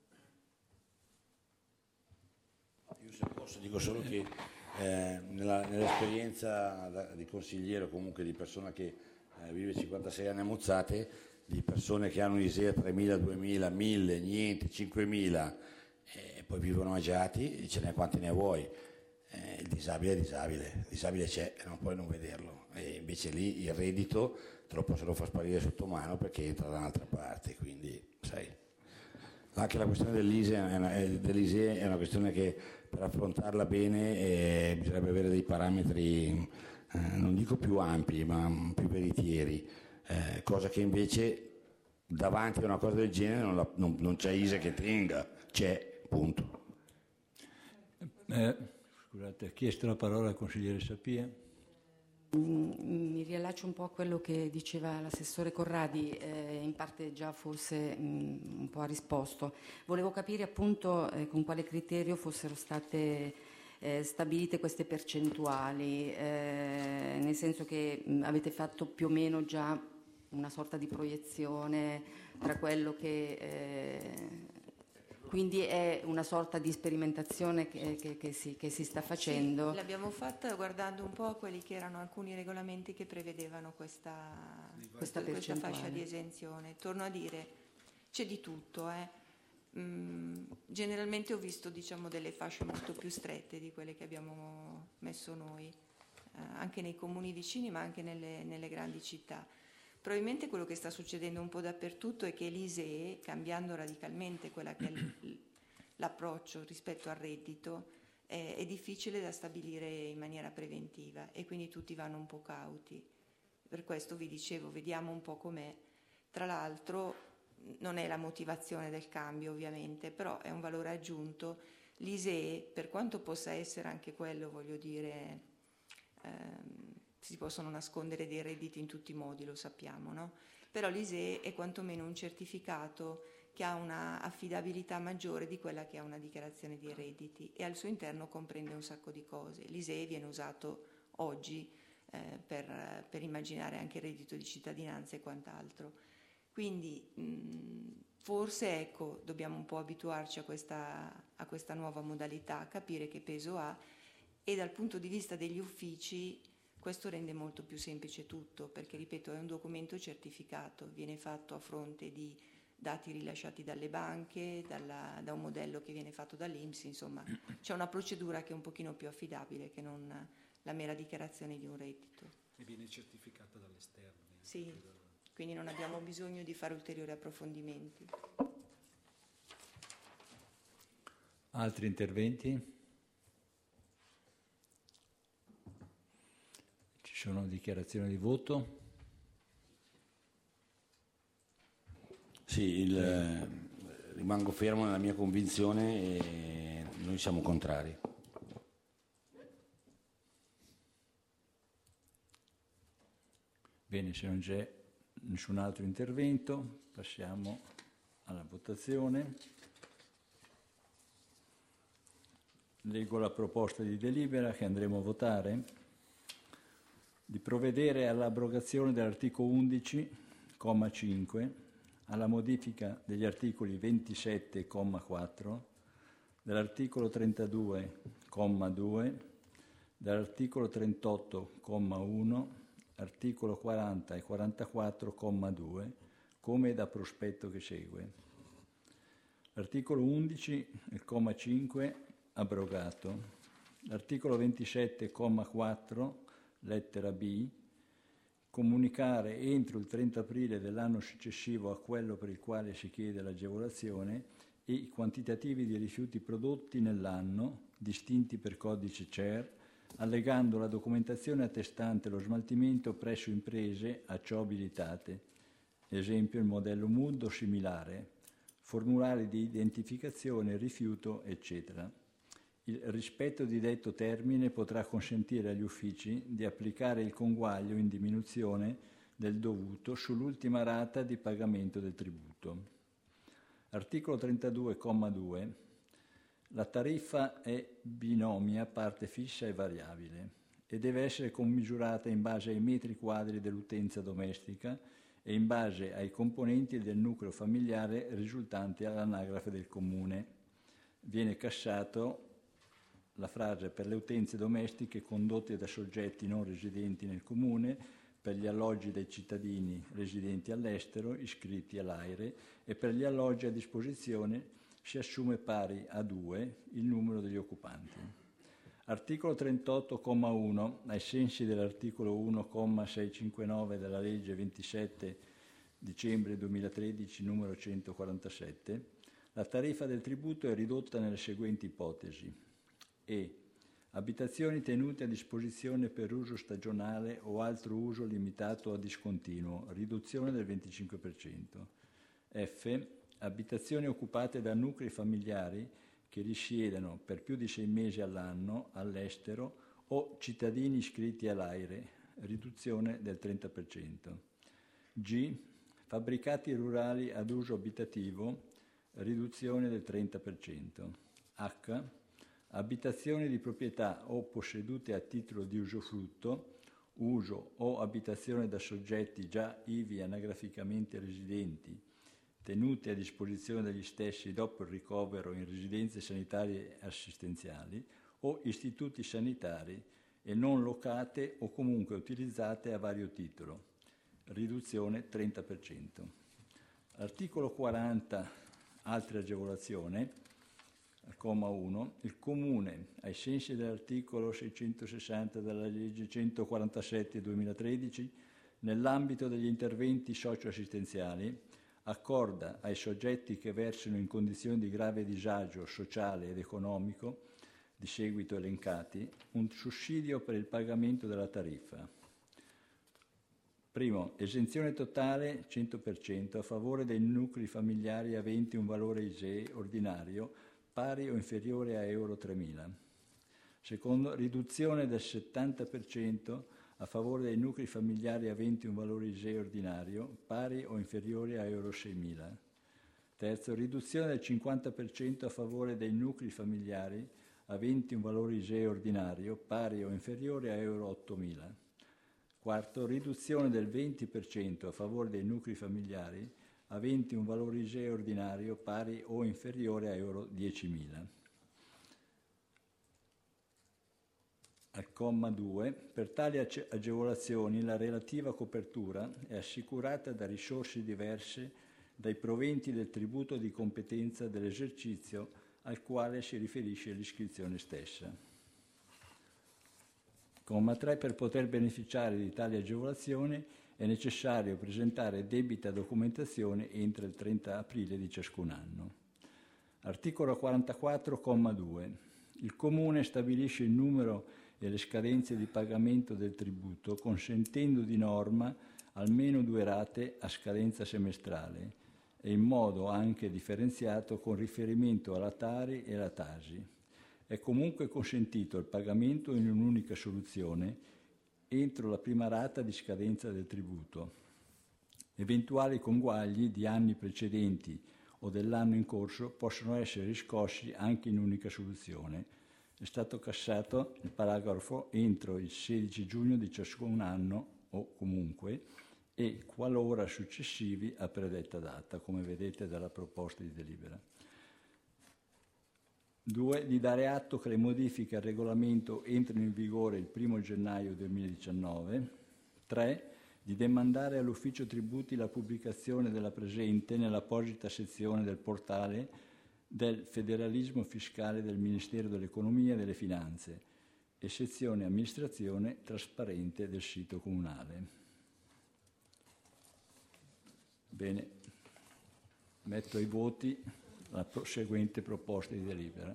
Io se posso dico solo che nell'esperienza di consigliere o comunque di persona che vive 56 anni a Mozzate, di persone che hanno ISEE 3.000, 2.000, 1.000, niente, 5.000 e poi vivono agiati, ce n'è quanti ne vuoi. Il disabile è disabile, il disabile c'è e non puoi non vederlo, e invece lì il reddito te lo possono far sparire sotto mano perché entra da un'altra parte, quindi sai. Anche la questione dell'ISEE è una questione che per affrontarla bene bisognerebbe avere dei parametri, non dico più ampi, ma più veritieri, cosa che invece davanti a una cosa del genere non c'è ISEE che tenga, c'è, punto.
Scusate, ha chiesto la parola al consigliere Sapia.
Mi riallaccio un po' a quello che diceva l'assessore Corradi, in parte già forse un po' ha risposto. Volevo capire appunto con quale criterio fossero state stabilite queste percentuali, nel senso che avete fatto più o meno già una sorta di proiezione tra quello che... Quindi è una sorta di sperimentazione che si sta facendo.
Sì, l'abbiamo fatta guardando un po' a quelli che erano alcuni regolamenti che prevedevano questa fascia di esenzione. Torno a dire, c'è di tutto. Generalmente ho visto delle fasce molto più strette di quelle che abbiamo messo noi, anche nei comuni vicini ma anche nelle grandi città. Probabilmente quello che sta succedendo un po' dappertutto è che l'ISEE, cambiando radicalmente quella che è l'approccio rispetto al reddito, è difficile da stabilire in maniera preventiva e quindi tutti vanno un po' cauti. Per questo vi dicevo, vediamo un po' com'è. Tra l'altro non è la motivazione del cambio ovviamente, però è un valore aggiunto. L'ISEE, per quanto possa essere anche quello, voglio dire... si possono nascondere dei redditi in tutti i modi, lo sappiamo, no? Però l'ISEE è quantomeno un certificato che ha una affidabilità maggiore di quella che ha una dichiarazione di redditi e al suo interno comprende un sacco di cose. L'ISEE viene usato oggi per immaginare anche il reddito di cittadinanza e quant'altro. Quindi forse ecco, dobbiamo un po' abituarci a questa nuova modalità, capire che peso ha e dal punto di vista degli uffici questo rende molto più semplice tutto, perché ripeto è un documento certificato, viene fatto a fronte di dati rilasciati dalle banche, da un modello che viene fatto dall'INPS, insomma c'è una procedura che è un pochino più affidabile che non la mera dichiarazione di un reddito.
E viene certificata dall'esterno.
Sì, quindi non abbiamo bisogno di fare ulteriori approfondimenti.
Altri interventi? Ci sono dichiarazioni di voto?
Sì, rimango fermo nella mia convinzione e noi siamo contrari.
Bene, se non c'è nessun altro intervento, passiamo alla votazione. Leggo la proposta di delibera che andremo a votare. Di provvedere all'abrogazione dell'articolo 11, comma 5, alla modifica degli articoli 27, comma 4, dell'articolo 32, comma 2, dell'articolo 38, comma 1, articolo 40 e 44, comma 2, come da prospetto che segue. L'articolo 11, il comma 5, abrogato. L'articolo 27, comma 4, lettera B, comunicare entro il 30 aprile dell'anno successivo a quello per il quale si chiede l'agevolazione i quantitativi di rifiuti prodotti nell'anno, distinti per codice CER, allegando la documentazione attestante lo smaltimento presso imprese a ciò abilitate, esempio il modello MUD o similare, formulari di identificazione, rifiuto, eccetera. Il rispetto di detto termine potrà consentire agli uffici di applicare il conguaglio in diminuzione del dovuto sull'ultima rata di pagamento del tributo. Articolo 32,2. La tariffa è binomia parte fissa e variabile e deve essere commisurata in base ai metri quadri dell'utenza domestica e in base ai componenti del nucleo familiare risultanti all'anagrafe del comune. Viene cassato la frase per le utenze domestiche condotte da soggetti non residenti nel comune, per gli alloggi dei cittadini residenti all'estero iscritti all'AIRE e per gli alloggi a disposizione si assume pari a 2 il numero degli occupanti. Articolo 38,1. Ai sensi dell'articolo 1,659 della legge 27 dicembre 2013 numero 147, la tariffa del tributo è ridotta nelle seguenti ipotesi. E. Abitazioni tenute a disposizione per uso stagionale o altro uso limitato a discontinuo, riduzione del 25%. F. Abitazioni occupate da nuclei familiari che risiedono per più di 6 mesi all'anno all'estero o cittadini iscritti all'AIRE, riduzione del 30%. G. Fabbricati rurali ad uso abitativo, riduzione del 30%. H. Abitazioni di proprietà o possedute a titolo di usufrutto, uso o abitazione da soggetti già ivi anagraficamente residenti, tenute a disposizione degli stessi dopo il ricovero in residenze sanitarie e assistenziali o istituti sanitari e non locate o comunque utilizzate a vario titolo, riduzione 30%. Articolo 40, altre agevolazioni. Al comma 1, il Comune, ai sensi dell'articolo 660 della legge 147/2013, nell'ambito degli interventi socioassistenziali, accorda ai soggetti che versano in condizioni di grave disagio sociale ed economico, di seguito elencati, un sussidio per il pagamento della tariffa. Primo, esenzione totale 100% a favore dei nuclei familiari aventi un valore ISEE ordinario pari o inferiore a euro 3.000. Secondo, riduzione del 70% a favore dei nuclei familiari aventi un valore ISEE ordinario pari o inferiore a euro 6.000. Terzo, riduzione del 50% a favore dei nuclei familiari aventi un valore ISEE ordinario pari o inferiore a euro 8.000. Quarto, riduzione del 20% a favore dei nuclei familiari aventi un valore ISEE ordinario pari o inferiore a euro 10.000. Al comma 2, per tali agevolazioni la relativa copertura è assicurata da risorse diverse dai proventi del tributo di competenza dell'esercizio al quale si riferisce l'iscrizione stessa. Comma 3, per poter beneficiare di tali agevolazioni è necessario presentare debita documentazione entro il 30 aprile di ciascun anno. Articolo 44,2. Il Comune stabilisce il numero e le scadenze di pagamento del tributo consentendo di norma almeno 2 rate a scadenza semestrale e in modo anche differenziato con riferimento alla Tari e alla Tasi. È comunque consentito il pagamento in un'unica soluzione entro la prima rata di scadenza del tributo. Eventuali conguagli di anni precedenti o dell'anno in corso possono essere riscossi anche in unica soluzione. È stato cassato il paragrafo entro il 16 giugno di ciascun anno o comunque e qualora successivi a predetta data, come vedete dalla proposta di delibera. 2. Di dare atto che le modifiche al regolamento entrano in vigore il 1 gennaio 2019. 3. di demandare all'Ufficio Tributi la pubblicazione della presente nell'apposita sezione del portale del federalismo fiscale del Ministero dell'Economia e delle Finanze e sezione amministrazione trasparente del sito comunale. Bene, metto ai voti la seguente proposta di delibera.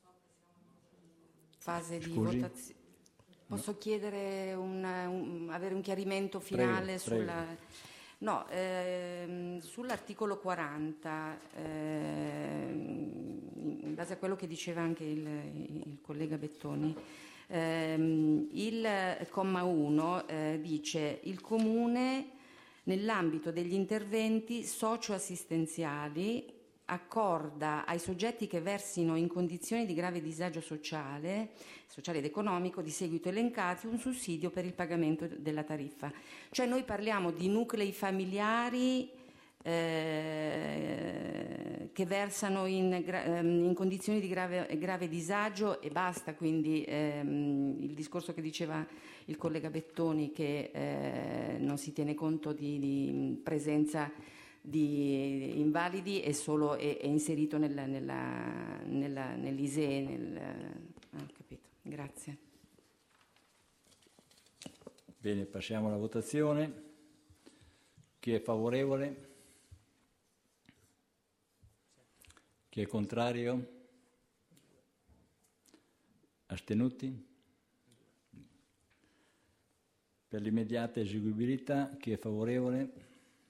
Fase di
Scusi?
votazione. Posso chiedere avere un chiarimento finale
Prego.
sull'articolo 40, in base a quello che diceva anche il collega Bettoni. Il comma 1 dice: il Comune, nell'ambito degli interventi socioassistenziali, accorda ai soggetti che versino in condizioni di grave disagio sociale ed economico di seguito elencati un sussidio per il pagamento della tariffa. Cioè noi parliamo di nuclei familiari che versano in condizioni di grave disagio e basta, quindi il discorso che diceva il collega Bettoni che non si tiene conto di presenza di invalidi è inserito nell'ISEE. Capito. Grazie.
Bene, passiamo alla votazione. Chi è favorevole? Chi è contrario? Astenuti? Per l'immediata eseguibilità, chi è favorevole?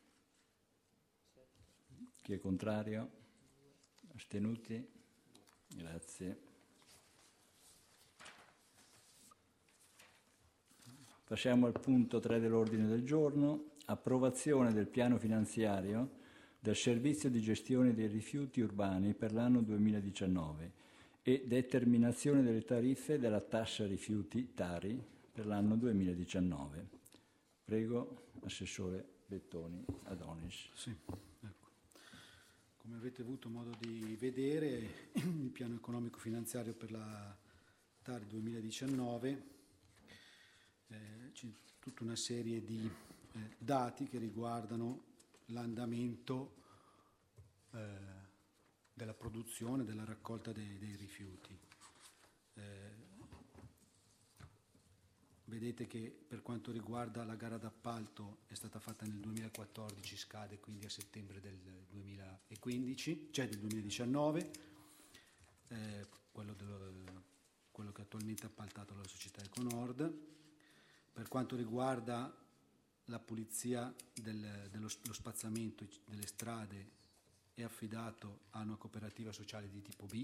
Chi è contrario? Astenuti? Grazie. Passiamo al punto 3 dell'ordine del giorno, approvazione del piano finanziario del servizio di gestione dei rifiuti urbani per l'anno 2019 e determinazione delle tariffe della tassa rifiuti Tari per l'anno 2019. Prego, Assessore Bettoni Adonis.
Sì, ecco. Come avete avuto modo di vedere, il piano economico finanziario per la Tari 2019 c'è tutta una serie di dati che riguardano l'andamento della produzione, della raccolta dei rifiuti. Vedete che per quanto riguarda la gara d'appalto è stata fatta nel 2014, scade quindi a settembre del 2015, cioè del 2019, quello che attualmente è appaltato dalla società Econord. Per quanto riguarda la pulizia dello spazzamento delle strade è affidato a una cooperativa sociale di tipo B,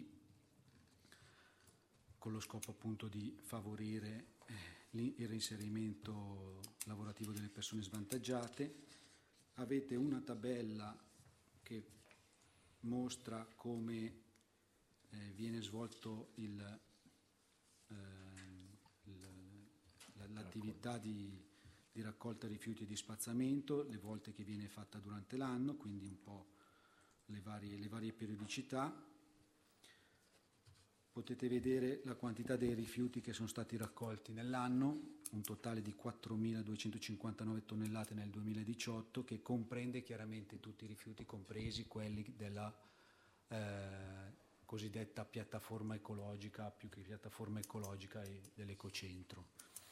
con lo scopo appunto di favorire il reinserimento lavorativo delle persone svantaggiate. Avete una tabella che mostra come viene svolto l'attività di raccolta rifiuti e di spazzamento, le volte che viene fatta durante l'anno, quindi un po' le varie periodicità. Potete vedere la quantità dei rifiuti che sono stati raccolti nell'anno, un totale di 4.259 tonnellate nel 2018, che comprende chiaramente tutti i rifiuti, compresi quelli della cosiddetta piattaforma ecologica, più che piattaforma ecologica, dell'ecocentro.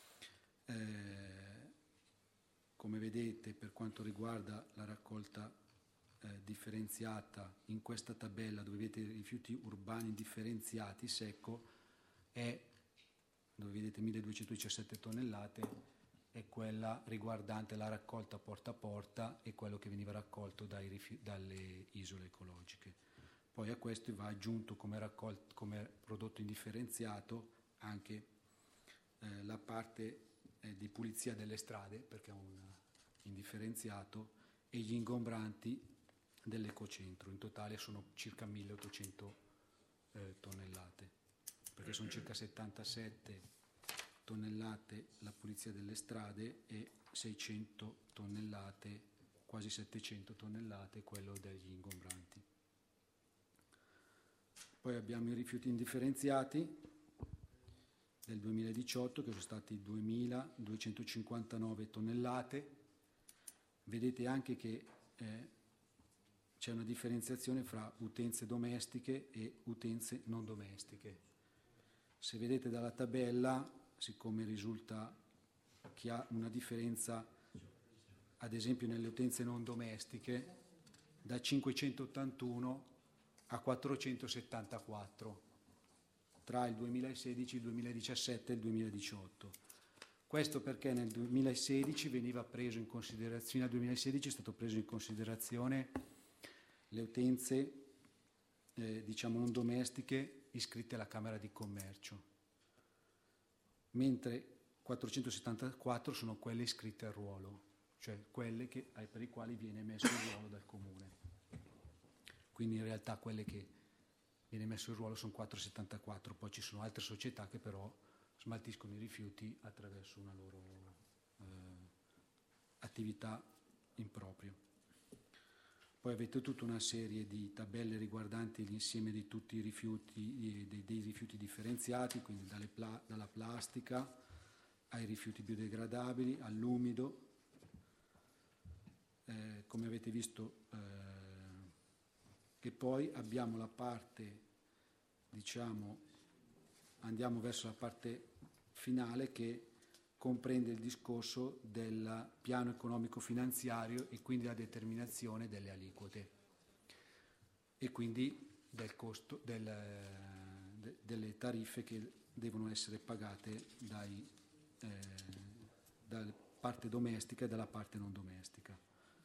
Come vedete, per quanto riguarda la raccolta differenziata, in questa tabella dove vedete i rifiuti urbani differenziati secco, dove vedete 1217 tonnellate, è quella riguardante la raccolta porta a porta e quello che veniva raccolto dalle isole ecologiche. Poi a questo va aggiunto come prodotto indifferenziato anche la parte di pulizia delle strade, perché è un indifferenziato, e gli ingombranti dell'ecocentro. In totale sono circa 1800 tonnellate, perché sono circa 77 tonnellate la pulizia delle strade e 600 tonnellate, quasi 700 tonnellate, quello degli ingombranti. Poi abbiamo i rifiuti indifferenziati del 2018, che sono stati 2.259 tonnellate, vedete anche che c'è una differenziazione fra utenze domestiche e utenze non domestiche. Se vedete dalla tabella, siccome risulta che ha una differenza, ad esempio nelle utenze non domestiche, da 581 a 474 tra il 2016, il 2017 e il 2018. Questo perché nel 2016 veniva preso in considerazione, fino al 2016 è stato preso in considerazione le utenze diciamo non domestiche iscritte alla Camera di Commercio, mentre 474 sono quelle iscritte al ruolo, cioè quelle per i quali viene messo il ruolo dal Comune. Quindi in realtà quelle che viene messo il ruolo sono 474, poi ci sono altre società che però smaltiscono i rifiuti attraverso una loro attività in proprio. Poi avete tutta una serie di tabelle riguardanti l'insieme di tutti i rifiuti, dei rifiuti differenziati, quindi dalla plastica ai rifiuti biodegradabili, all'umido. Come avete visto, e poi abbiamo la parte, diciamo, andiamo verso la parte finale che comprende il discorso del piano economico finanziario e quindi la determinazione delle aliquote e quindi del costo delle tariffe che devono essere pagate dalla parte domestica e dalla parte non domestica.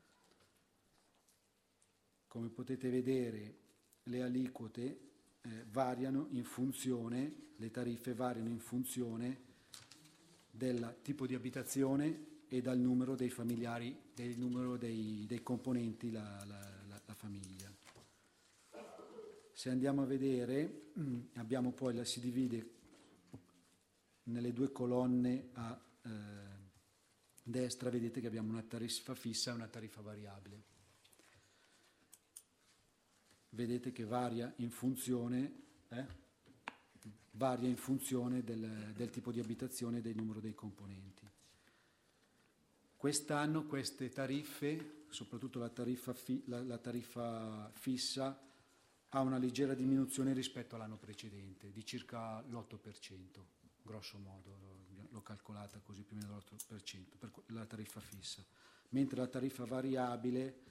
Come potete vedere, le aliquote variano in funzione, le tariffe variano in funzione del tipo di abitazione e dal numero dei familiari, del numero dei componenti la famiglia. Se andiamo a vedere, abbiamo poi si divide nelle due colonne a destra, vedete che abbiamo una tariffa fissa e una tariffa variabile. Vedete che varia in funzione del tipo di abitazione e del numero dei componenti. Quest'anno queste tariffe, soprattutto la tariffa fissa, ha una leggera diminuzione rispetto all'anno precedente, di circa l'8%, grosso modo, l'ho calcolata così, più o meno l'8% per la tariffa fissa, mentre la tariffa variabile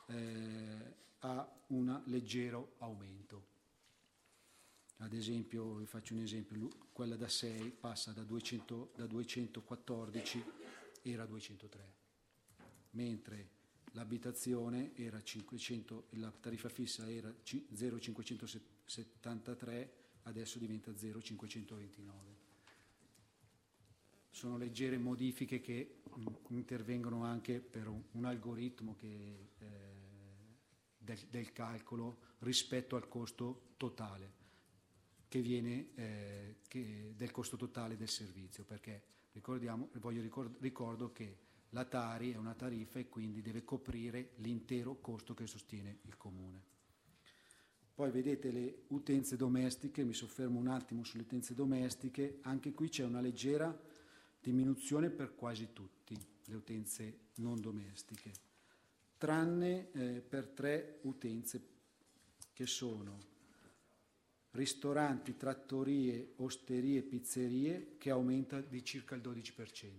ha un leggero aumento. Ad esempio, vi faccio un esempio, quella da 6 passa da 214 era 203, mentre l'abitazione era 500, la tariffa fissa era 0,573, adesso diventa 0,529. Sono leggere modifiche che intervengono anche per un algoritmo del calcolo rispetto al costo totale del costo totale del servizio, perché ricordo che la Tari è una tariffa e quindi deve coprire l'intero costo che sostiene il Comune. Poi vedete le utenze domestiche, mi soffermo un attimo sulle utenze domestiche, anche qui c'è una leggera diminuzione per quasi tutti le utenze non domestiche, tranne per 3 utenze che sono ristoranti, trattorie, osterie, pizzerie, che aumenta di circa il 12%,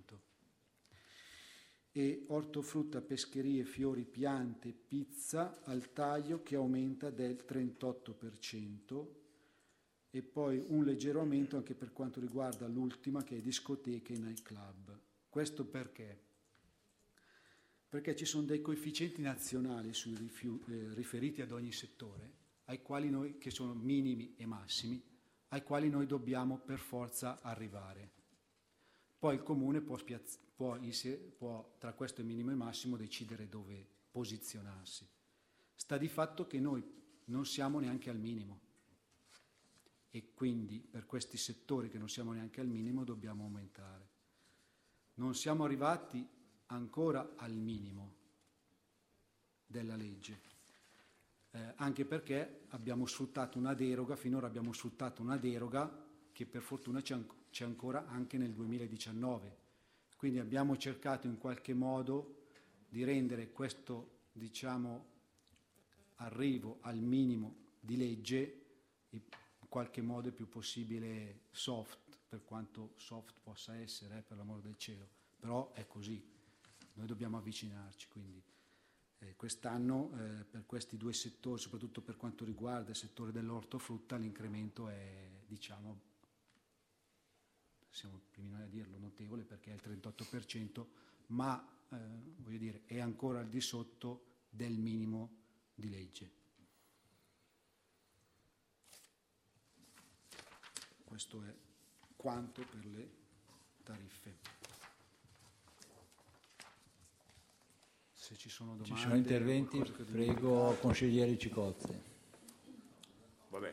e ortofrutta, pescherie, fiori, piante, pizza al taglio, che aumenta del 38%, e poi un leggero aumento anche per quanto riguarda l'ultima, che è discoteche e nightclub. Questo perché? Perché ci sono dei coefficienti nazionali riferiti ad ogni settore, ai quali noi, che sono minimi e massimi, ai quali noi dobbiamo per forza arrivare. Poi il Comune può tra questo minimo e massimo decidere dove posizionarsi. Sta di fatto che noi non siamo neanche al minimo e quindi per questi settori che non siamo neanche al minimo dobbiamo aumentare. Non siamo arrivati ancora al minimo della legge. Anche perché abbiamo sfruttato una deroga, finora abbiamo sfruttato una deroga che per fortuna c'è ancora anche nel 2019, quindi abbiamo cercato in qualche modo di rendere questo, diciamo, arrivo al minimo di legge in qualche modo il più possibile soft, per quanto soft possa essere, per l'amor del cielo, però è così, noi dobbiamo avvicinarci, quindi quest'anno per questi due settori, soprattutto per quanto riguarda il settore dell'ortofrutta, l'incremento è, diciamo, siamo i primi noi a dirlo, notevole, perché è il 38%, ma voglio dire, è ancora al di sotto del minimo di legge. Questo è quanto per le tariffe. Se ci sono domande...
Ci sono interventi? Prego, consigliere Cicozze.
Vabbè,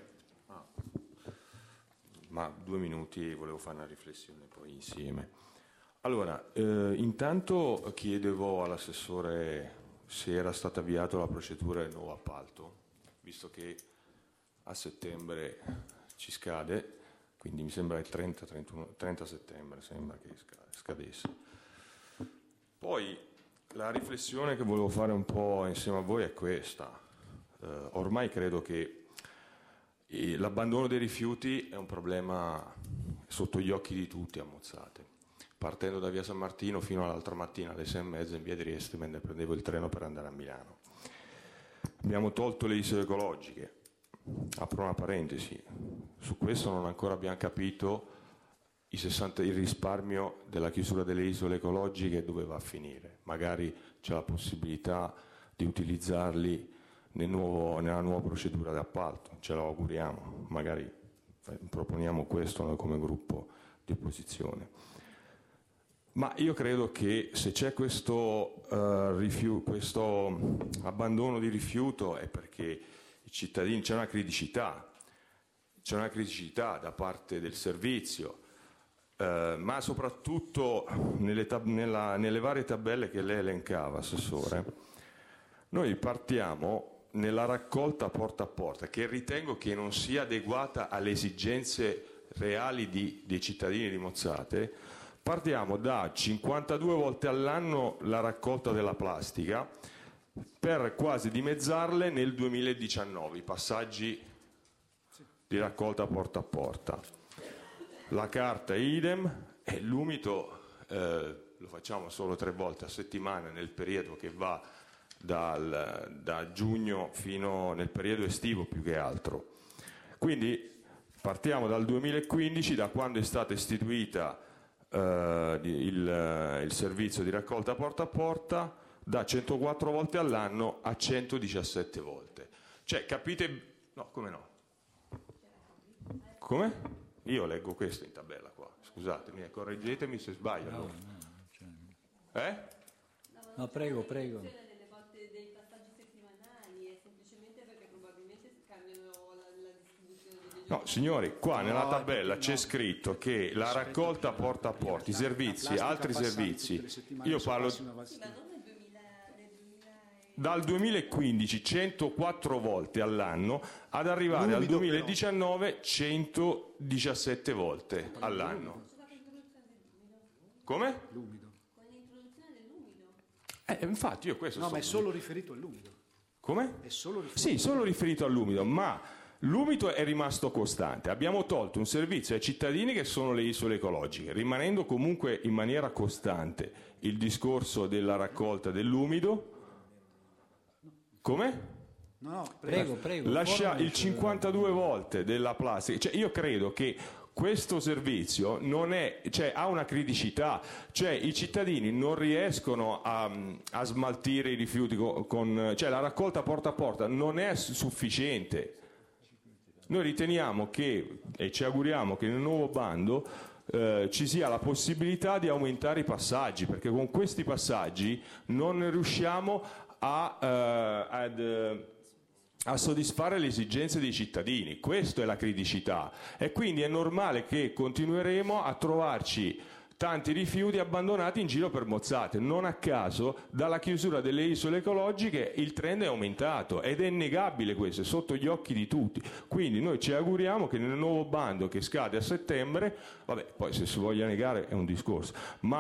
ma 2 minuti, volevo fare una riflessione poi insieme. Allora, intanto chiedevo all'assessore se era stata avviata la procedura del nuovo appalto, visto che a settembre ci scade, quindi mi sembra il 30 settembre, sembra che scadesse. Poi la riflessione che volevo fare un po' insieme a voi è questa. Ormai credo che l'abbandono dei rifiuti è un problema sotto gli occhi di tutti a Mozzate. Partendo da via San Martino fino all'altra mattina alle 6:30 in via di Rieste, mentre prendevo il treno per andare a Milano. Abbiamo tolto le isole ecologiche. Apro una parentesi, su questo non ancora abbiamo capito il risparmio della chiusura delle isole ecologiche dove va a finire. Magari c'è la possibilità di utilizzarli nella nuova procedura d'appalto, ce lo auguriamo, magari proponiamo questo noi come gruppo di opposizione. Ma io credo che se c'è questo abbandono di rifiuto è perché i cittadini, c'è una criticità da parte del servizio, ma soprattutto nelle varie tabelle che lei elencava, Assessore. Noi partiamo nella raccolta porta a porta, che ritengo che non sia adeguata alle esigenze reali dei cittadini di Mozzate. Partiamo da 52 volte all'anno la raccolta della plastica, per quasi dimezzarle nel 2019, i passaggi di raccolta porta a porta. La carta idem e l'umito lo facciamo solo 3 volte a settimana nel periodo che va da giugno fino nel periodo estivo più che altro. Quindi partiamo dal 2015, da quando è stata istituita il servizio di raccolta porta a porta, da 104 volte all'anno a 117 volte. Cioè, capite? No, come no? Come? Io leggo questo in tabella qua, scusatemi, correggetemi se sbaglio.
No,
No,
prego.
Delle volte dei passaggi settimanali è semplicemente perché probabilmente cambiano la distribuzione degli...
No, signori, qua nella tabella c'è scritto che la raccolta porta a porta, i servizi, altri servizi, io parlo dal 2015 104 volte all'anno ad arrivare al 2019 117 volte all'anno. Come?
L'umido.
Infatti io questo
No, ma è solo riferito all'umido.
Come?
È solo riferito
Sì, solo riferito all'umido, ma l'umido è rimasto costante. Abbiamo tolto un servizio ai cittadini che sono le isole ecologiche, rimanendo comunque in maniera costante il discorso della raccolta dell'umido. Come?
No,
prego.
Lascia il 52 volte della plastica. Cioè, io credo che questo servizio ha una criticità, cioè i cittadini non riescono a smaltire i rifiuti cioè la raccolta porta a porta non è sufficiente. Noi riteniamo e ci auguriamo che nel nuovo bando ci sia la possibilità di aumentare i passaggi, perché con questi passaggi non riusciamo a soddisfare le esigenze dei cittadini. Questa è la criticità e quindi è normale che continueremo a trovarci tanti rifiuti abbandonati in giro per Mozzate. Non a caso dalla chiusura delle isole ecologiche il trend è aumentato ed è innegabile, questo è sotto gli occhi di tutti. Quindi noi ci auguriamo che nel nuovo bando che scade a settembre, vabbè, poi se si voglia negare è un discorso, ma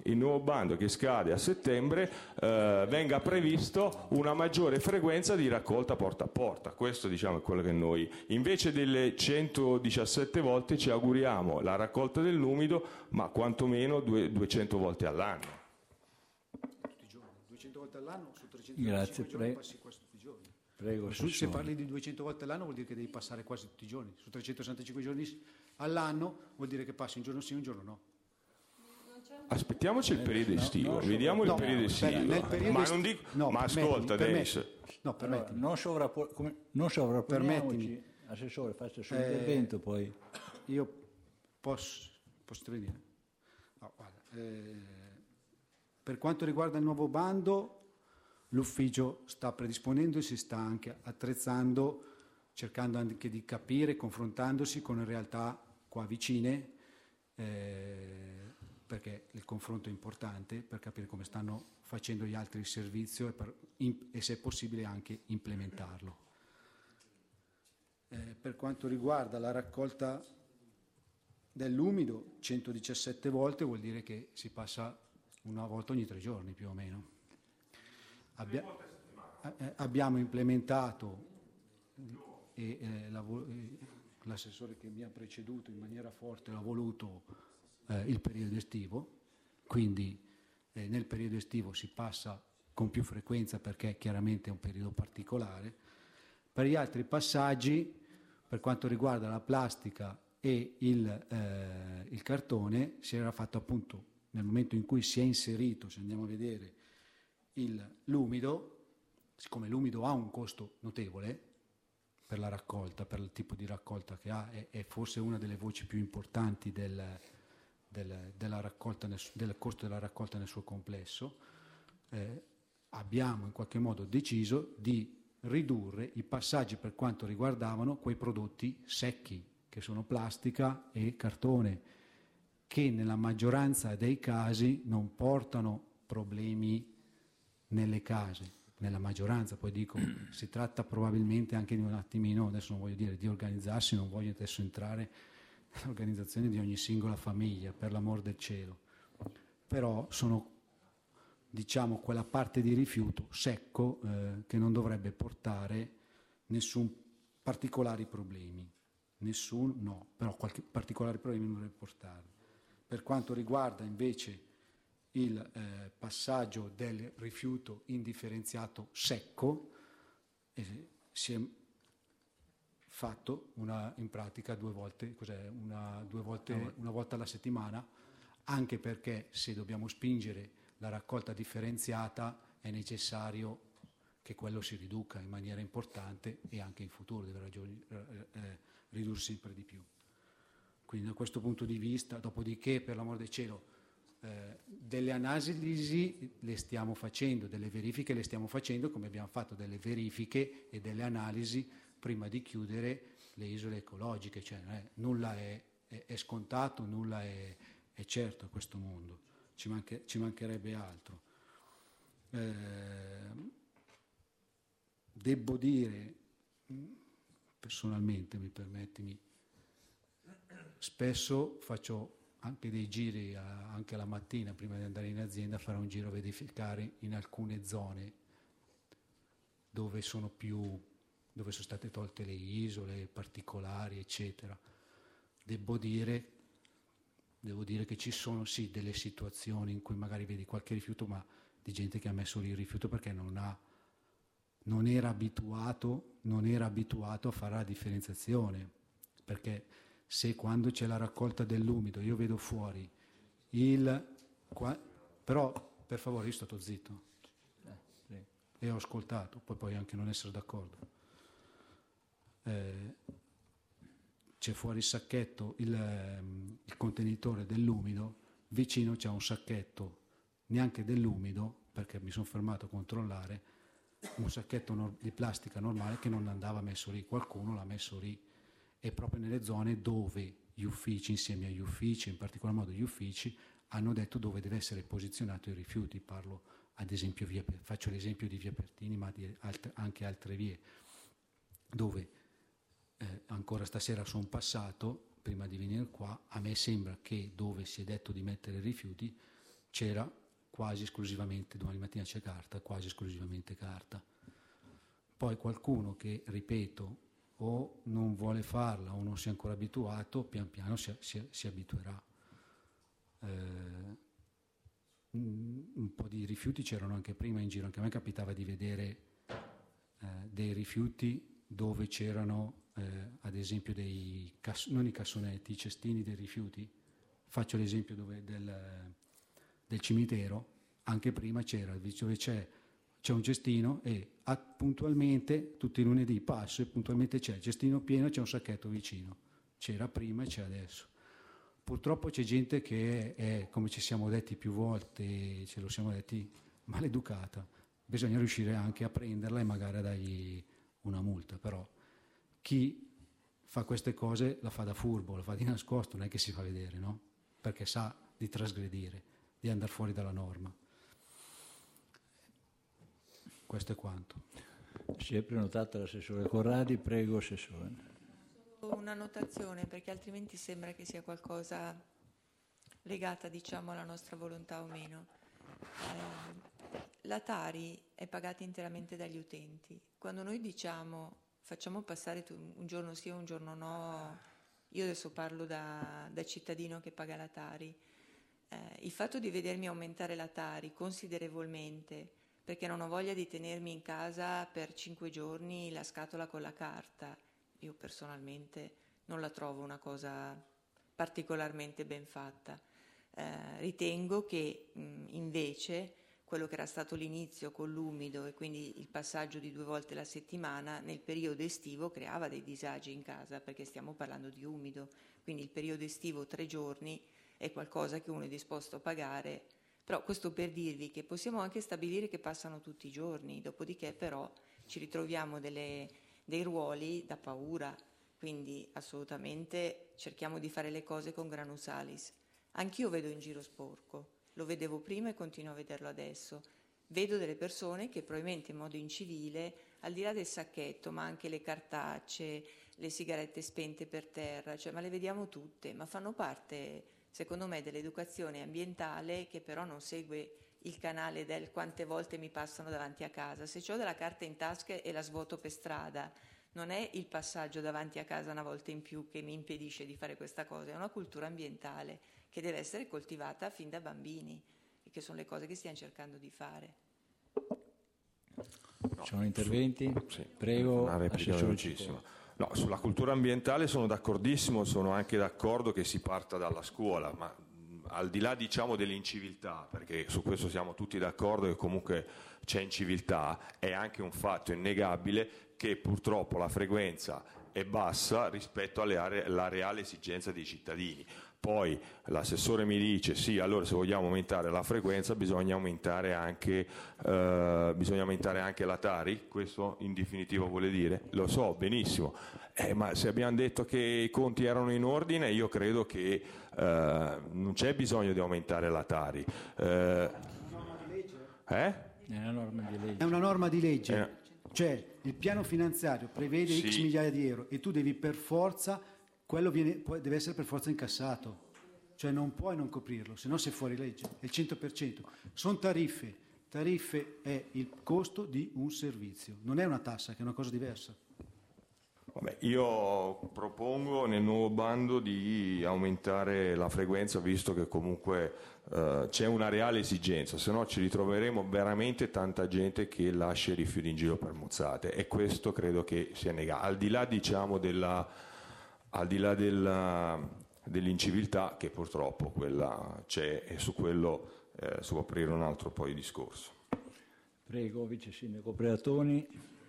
il nuovo bando che scade a settembre venga previsto una maggiore frequenza di raccolta porta a porta. Questo, diciamo, è quello che noi, invece delle 117 volte, ci auguriamo la raccolta dell'umido, ma quantomeno 200 volte all'anno.
Tutti i giorni, 200 volte all'anno su 365
Grazie,
giorni passi quasi tutti i giorni.
Prego,
Se parli di 200 volte all'anno vuol dire che devi passare quasi tutti i giorni. Su 365 giorni all'anno vuol dire che passi un giorno sì, un giorno no.
Aspettiamoci il periodo estivo, vediamo il periodo estivo. Ma non dico, ma ascolta, Denis.
No, permettimi.
Non sovrapponiamoci, Assessore, faccia il suo intervento poi.
Io posso intervenire? No, guarda, per quanto riguarda il nuovo bando, l'ufficio sta predisponendo e si sta anche attrezzando, cercando anche di capire, confrontandosi con realtà qua vicine, perché il confronto è importante per capire come stanno facendo gli altri il servizio e se è possibile anche implementarlo. Per quanto riguarda la raccolta dell'umido, 117 volte vuol dire che si passa una volta ogni 3 giorni più o meno. Abbiamo implementato e l'assessore che mi ha preceduto in maniera forte l'ha voluto il periodo estivo, quindi nel periodo estivo si passa con più frequenza perché chiaramente è un periodo particolare. Per gli altri passaggi, per quanto riguarda la plastica e il cartone, si era fatto appunto nel momento in cui si è inserito, se andiamo a vedere, l'umido, siccome l'umido ha un costo notevole per la raccolta, per il tipo di raccolta che ha, è forse una delle voci più importanti della raccolta, del costo della raccolta nel suo complesso, abbiamo in qualche modo deciso di ridurre i passaggi per quanto riguardavano quei prodotti secchi, che sono plastica e cartone, che nella maggioranza dei casi non portano problemi nelle case, nella maggioranza. Poi dico, si tratta probabilmente anche di un attimino, adesso non voglio dire di organizzarsi, non voglio adesso entrare nell'organizzazione di ogni singola famiglia, per l'amor del cielo, però sono, diciamo, quella parte di rifiuto secco che non dovrebbe portare nessun particolari problemi, però qualche particolare problema non dovrebbe portare. Per quanto riguarda invece il passaggio del rifiuto indifferenziato secco, si è fatto in pratica una volta alla settimana, anche perché se dobbiamo spingere la raccolta differenziata è necessario che quello si riduca in maniera importante e anche in futuro deve ridursi sempre di più. Quindi da questo punto di vista, dopodiché, per l'amor del cielo, delle analisi le stiamo facendo, delle verifiche le stiamo facendo, come abbiamo fatto delle verifiche e delle analisi prima di chiudere le isole ecologiche, cioè nulla è scontato, nulla è certo a questo mondo, ci mancherebbe altro. Devo dire, personalmente, mi permettimi, spesso faccio anche dei giri, anche la mattina prima di andare in azienda, a fare un giro a verificare in alcune zone dove sono state tolte le isole particolari, eccetera. Devo dire che ci sono sì delle situazioni in cui magari vedi qualche rifiuto, ma di gente che ha messo lì il rifiuto perché non era abituato a fare la differenziazione, perché se quando c'è la raccolta dell'umido io vedo fuori però per favore, io sto stato zitto e ho ascoltato, poi anche non essere d'accordo. C'è fuori il sacchetto, il contenitore dell'umido, vicino c'è un sacchetto neanche dell'umido, perché mi sono fermato a controllare, un sacchetto di plastica normale che non andava messo lì, qualcuno l'ha messo lì, e proprio nelle zone dove gli uffici, insieme agli uffici, in particolar modo gli uffici, hanno detto dove deve essere posizionato i rifiuti. Parlo ad esempio faccio l'esempio di via Pertini, ma di anche altre vie, dove ancora stasera sono passato, prima di venire qua, a me sembra che dove si è detto di mettere i rifiuti c'era quasi esclusivamente, domani mattina c'è carta, quasi esclusivamente carta. Poi qualcuno che, ripeto, o non vuole farla o non si è ancora abituato, pian piano si abituerà. Un po' di rifiuti c'erano anche prima in giro, anche a me capitava di vedere dei rifiuti dove c'erano ad esempio non i cassonetti, i cestini dei rifiuti. Faccio l'esempio del cimitero, anche prima c'era, dove c'è un cestino e puntualmente tutti i lunedì passo e puntualmente c'è il cestino pieno e c'è un sacchetto vicino. C'era prima e c'è adesso. Purtroppo c'è gente che è, come ci siamo detti più volte, ce lo siamo detti, maleducata. Bisogna riuscire anche a prenderla e magari a dargli una multa, però chi fa queste cose la fa da furbo, la fa di nascosto, non è che si fa vedere, no? Perché sa di trasgredire, di andare fuori dalla norma. Questo è quanto.
Si è prenotata l'assessore Corradi, prego assessore.
Una notazione, perché altrimenti sembra che sia qualcosa legata, diciamo, alla nostra volontà o meno. La Tari è pagata interamente dagli utenti. Quando noi diciamo facciamo passare un giorno sì o un giorno no, io adesso parlo da cittadino che paga la Tari, il fatto di vedermi aumentare la Tari considerevolmente, perché non ho voglia di tenermi in casa per 5 giorni la scatola con la carta, io personalmente non la trovo una cosa particolarmente ben fatta. Ritengo che invece quello che era stato l'inizio con l'umido e quindi il passaggio di 2 volte la settimana nel periodo estivo creava dei disagi in casa, perché stiamo parlando di umido, quindi il periodo estivo 3 giorni è qualcosa che uno è disposto a pagare, però questo per dirvi che possiamo anche stabilire che passano tutti i giorni, dopodiché però ci ritroviamo dei ruoli da paura, quindi assolutamente cerchiamo di fare le cose con granus salis. Anch'io vedo in giro sporco, lo vedevo prima e continuo a vederlo adesso. Vedo delle persone che probabilmente in modo incivile, al di là del sacchetto, ma anche le cartacce, le sigarette spente per terra, ma le vediamo tutte, ma fanno parte, secondo me, dell'educazione ambientale che però non segue il canale del quante volte mi passano davanti a casa. Se ho della carta in tasca e la svuoto per strada, non è il passaggio davanti a casa una volta in più che mi impedisce di fare questa cosa, è una cultura ambientale che deve essere coltivata fin da bambini e che sono le cose che stiamo cercando di fare.
Ci sono interventi?
Sì,
Prego,
una replica velocissima. No, sulla cultura ambientale sono d'accordissimo, sono anche d'accordo che si parta dalla scuola, ma al di là diciamo dell'inciviltà, perché su questo siamo tutti d'accordo che comunque c'è inciviltà, è anche un fatto innegabile che purtroppo la frequenza è bassa rispetto alla reale esigenza dei cittadini. Poi l'assessore mi dice sì, allora se vogliamo aumentare la frequenza bisogna aumentare anche la Tari, questo in definitiva vuole dire? Lo so benissimo, ma se abbiamo detto che i conti erano in ordine, io credo che non c'è bisogno di aumentare la Tari.
È una norma di legge? È una norma di legge. Cioè il piano finanziario prevede X migliaia di euro e tu devi per forza, deve essere per forza incassato, cioè non puoi non coprirlo, se no sei fuori legge, è il 100%. Sono tariffe è il costo di un servizio, non è una tassa, che è una cosa diversa.
Vabbè, io propongo nel nuovo bando di aumentare la frequenza, visto che comunque c'è una reale esigenza, se no ci ritroveremo veramente tanta gente che lascia i rifiuti in giro per mozzate, e questo credo che sia negato, al di là diciamo dell'inciviltà che purtroppo quella c'è, e su quello si può aprire un altro poi discorso.
Prego, Vice Sindaco Preatoni.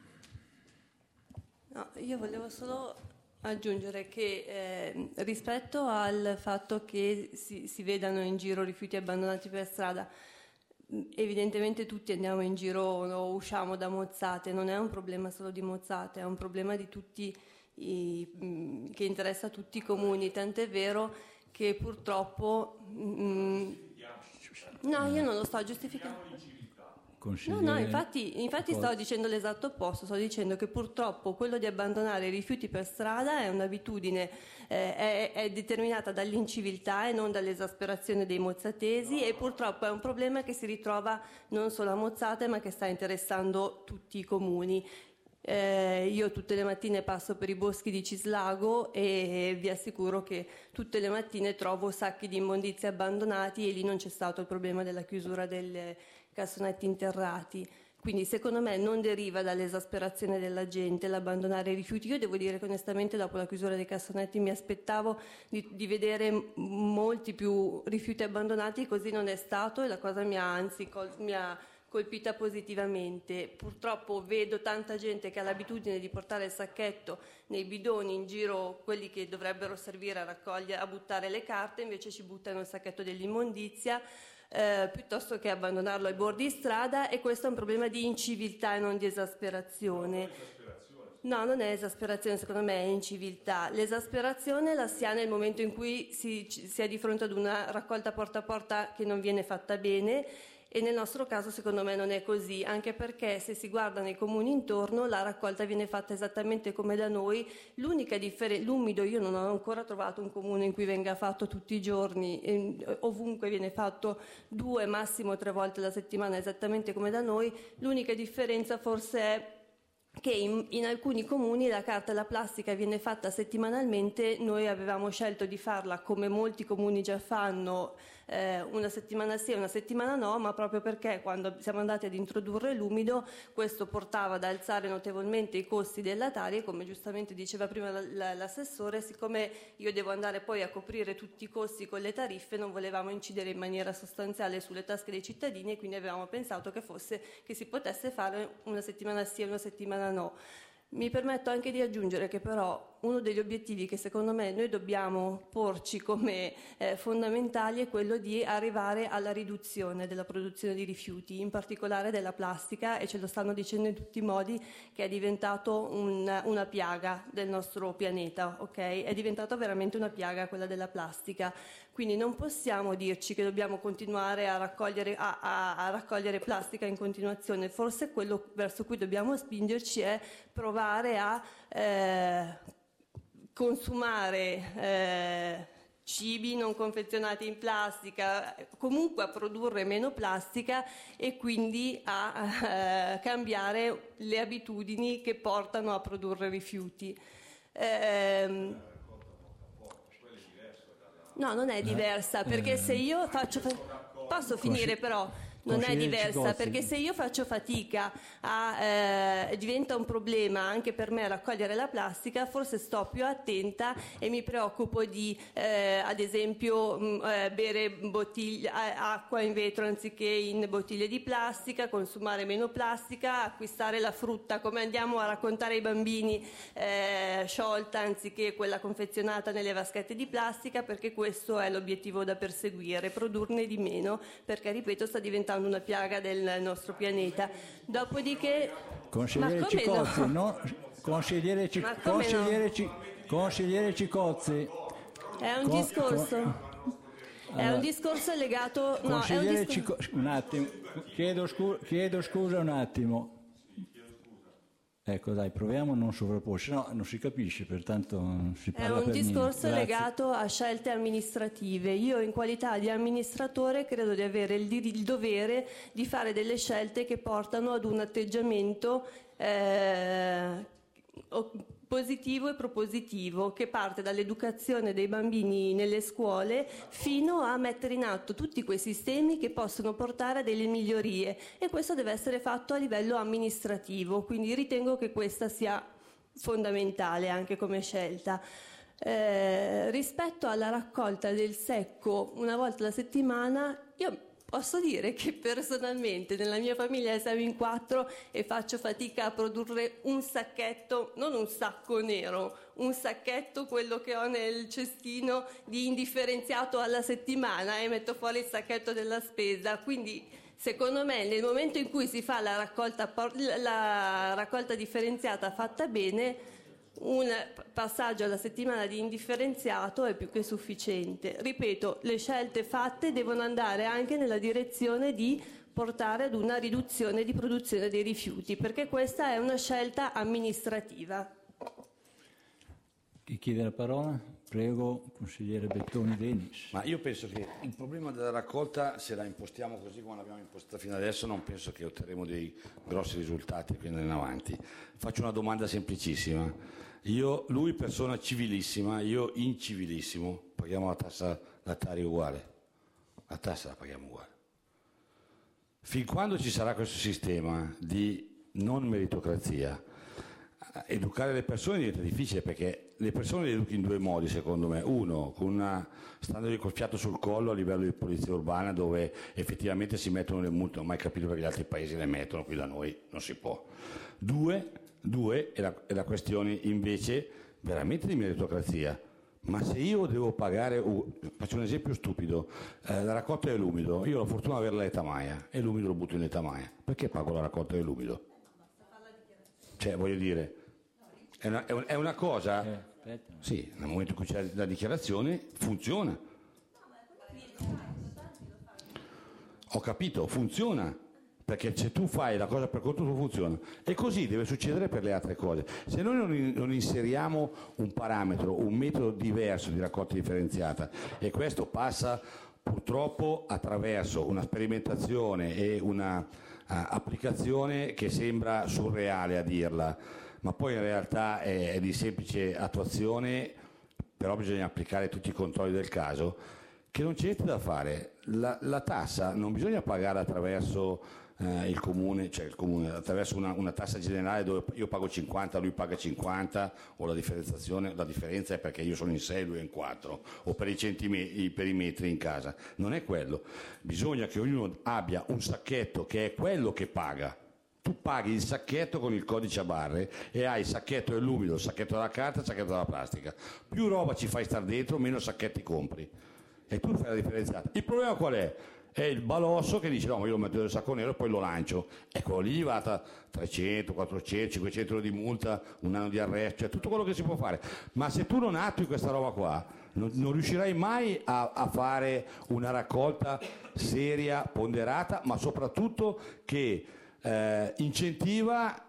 No, io volevo solo aggiungere che rispetto al fatto che si vedano in giro rifiuti abbandonati per strada, evidentemente tutti andiamo in giro o usciamo da Mozzate, non è un problema solo di Mozzate, è un problema di tutti che interessa tutti i comuni, tant'è vero che purtroppo no, io non lo sto giustificando.
consigliere.
Infatti sto dicendo l'esatto opposto, sto dicendo che purtroppo quello di abbandonare i rifiuti per strada è un'abitudine, è determinata dall'inciviltà e non dall'esasperazione dei mozzatesi, e purtroppo è un problema che si ritrova non solo a Mozzate ma che sta interessando tutti i comuni. Io tutte le mattine passo per i boschi di Cislago e vi assicuro che tutte le mattine trovo sacchi di immondizia abbandonati, e lì non c'è stato il problema della chiusura dei cassonetti interrati. Quindi secondo me non deriva dall'esasperazione della gente l'abbandonare i rifiuti. Io devo dire che onestamente dopo la chiusura dei cassonetti mi aspettavo di vedere molti più rifiuti abbandonati, così non è stato, e la cosa mi ha colpita positivamente. Purtroppo vedo tanta gente che ha l'abitudine di portare il sacchetto nei bidoni in giro, quelli che dovrebbero servire a raccogliere, a buttare le carte, invece ci buttano il sacchetto dell'immondizia piuttosto che abbandonarlo ai bordi strada, e questo è un problema di inciviltà e non di esasperazione. No, non è esasperazione, secondo me è inciviltà. L'esasperazione la si ha nel momento in cui si è di fronte ad una raccolta porta a porta che non viene fatta bene, e nel nostro caso secondo me non è così, anche perché se si guarda nei comuni intorno la raccolta viene fatta esattamente come da noi. L'unica differenza, l'umido, io non ho ancora trovato un comune in cui venga fatto tutti i giorni, ovunque viene fatto 2 massimo 3 volte alla settimana esattamente come da noi. L'unica differenza forse è che in alcuni comuni la carta e la plastica viene fatta settimanalmente. Noi avevamo scelto di farla come molti comuni già fanno, una settimana sì e una settimana no, ma proprio perché quando siamo andati ad introdurre l'umido questo portava ad alzare notevolmente i costi della Tari, e come giustamente diceva prima l'assessore, siccome io devo andare poi a coprire tutti i costi con le tariffe, non volevamo incidere in maniera sostanziale sulle tasche dei cittadini, e quindi avevamo pensato che si potesse fare una settimana sì e una settimana no. Mi permetto anche di aggiungere che però uno degli obiettivi che secondo me noi dobbiamo porci come fondamentali è quello di arrivare alla riduzione della produzione di rifiuti, in particolare della plastica, e ce lo stanno dicendo in tutti i modi che è diventato una piaga del nostro pianeta, ok? È diventata veramente una piaga quella della plastica. Quindi non possiamo dirci che dobbiamo continuare a raccogliere plastica in continuazione. Forse quello verso cui dobbiamo spingerci è provare a consumare cibi non confezionati in plastica, comunque a produrre meno plastica, e quindi a cambiare le abitudini che portano a produrre rifiuti. No, non è diversa, perché se io posso finire però? Non è diversa, perché se io faccio fatica diventa un problema anche per me a raccogliere la plastica, forse sto più attenta e mi preoccupo di ad esempio bere acqua in vetro anziché in bottiglie di plastica, consumare meno plastica, acquistare la frutta come andiamo a raccontare ai bambini sciolta anziché quella confezionata nelle vaschette di plastica, perché questo è l'obiettivo da perseguire, produrne di meno, perché ripeto sta diventando una piaga del nostro pianeta. Dopodiché
consigliere Cicozzi, no? Consigliere Cicozzi,
è un discorso è un discorso legato
un attimo, chiedo scusa un attimo. Ecco, dai, proviamo a non sovrapporci, no, non si capisce, pertanto non si parla per niente.
È un discorso legato a scelte amministrative. Io in qualità di amministratore credo di avere il dovere di fare delle scelte che portano ad un atteggiamento positivo e propositivo, che parte dall'educazione dei bambini nelle scuole fino a mettere in atto tutti quei sistemi che possono portare a delle migliorie, e questo deve essere fatto a livello amministrativo, quindi ritengo che questa sia fondamentale anche come scelta. Rispetto alla raccolta del secco una volta alla settimana, io posso dire che personalmente nella mia famiglia siamo in 4 e faccio fatica a produrre un sacchetto, non un sacco nero, un sacchetto, quello che ho nel cestino, di indifferenziato alla settimana, e metto fuori il sacchetto della spesa. Quindi secondo me nel momento in cui si fa la raccolta differenziata fatta bene, un passaggio alla settimana di indifferenziato è più che sufficiente. Ripeto, le scelte fatte devono andare anche nella direzione di portare ad una riduzione di produzione dei rifiuti, perché questa è una scelta amministrativa.
Chi chiede la parola? Prego, consigliere Bettoni Denis.
Ma io penso che il problema della raccolta, se la impostiamo così come l'abbiamo impostata fino adesso, non penso che otterremo dei grossi risultati qui in avanti. Faccio una domanda semplicissima. Lui persona civilissima, io incivilissimo, paghiamo la tassa lattaria uguale? La tassa la paghiamo uguale. Fin quando ci sarà questo sistema di non meritocrazia, educare le persone diventa difficile, perché le persone le educhi in due modi, secondo me. Uno, standogli col fiato sul collo a livello di polizia urbana, dove effettivamente si mettono le multe. Non ho mai capito perché gli altri paesi le mettono, qui da noi non si può. Due è la questione invece veramente di meritocrazia. Ma se io devo pagare, faccio un esempio stupido, la raccolta dell'umido, io ho la fortuna di avere la letamaia e l'umido lo butto in letamaia, perché pago la raccolta dell'umido? Cioè, voglio dire, è una cosa, sì, nel momento in cui c'è la dichiarazione funziona. Ho capito, funziona, perché se tu fai la cosa per conto tuo funziona, e così deve succedere per le altre cose. Se noi non inseriamo un parametro, un metodo diverso di raccolta differenziata, e questo passa purtroppo attraverso una sperimentazione e una applicazione che sembra surreale a dirla, ma poi in realtà è di semplice attuazione, però bisogna applicare tutti i controlli del caso, che non c'è niente da fare. La tassa non bisogna pagare attraverso il comune, attraverso una tassa generale dove io pago 50, lui paga 50, o la differenza è perché io sono in 6 e lui è in 4, o per per i metri in casa. Non è quello. Bisogna che ognuno abbia un sacchetto che è quello che paga. Tu paghi il sacchetto con il codice a barre e hai il sacchetto dell'umido, il sacchetto della carta, il sacchetto della plastica. Più roba ci fai star dentro, meno sacchetti compri. E tu fai la differenziata. Il problema qual è? È il balosso che dice no, ma io lo metto nel sacco nero e poi lo lancio. Ecco, lì gli va a 300, 400, 500 euro di multa, un anno di arresto, cioè tutto quello che si può fare. Ma se tu non attui questa roba qua, non riuscirai mai a fare una raccolta seria, ponderata, ma soprattutto che incentiva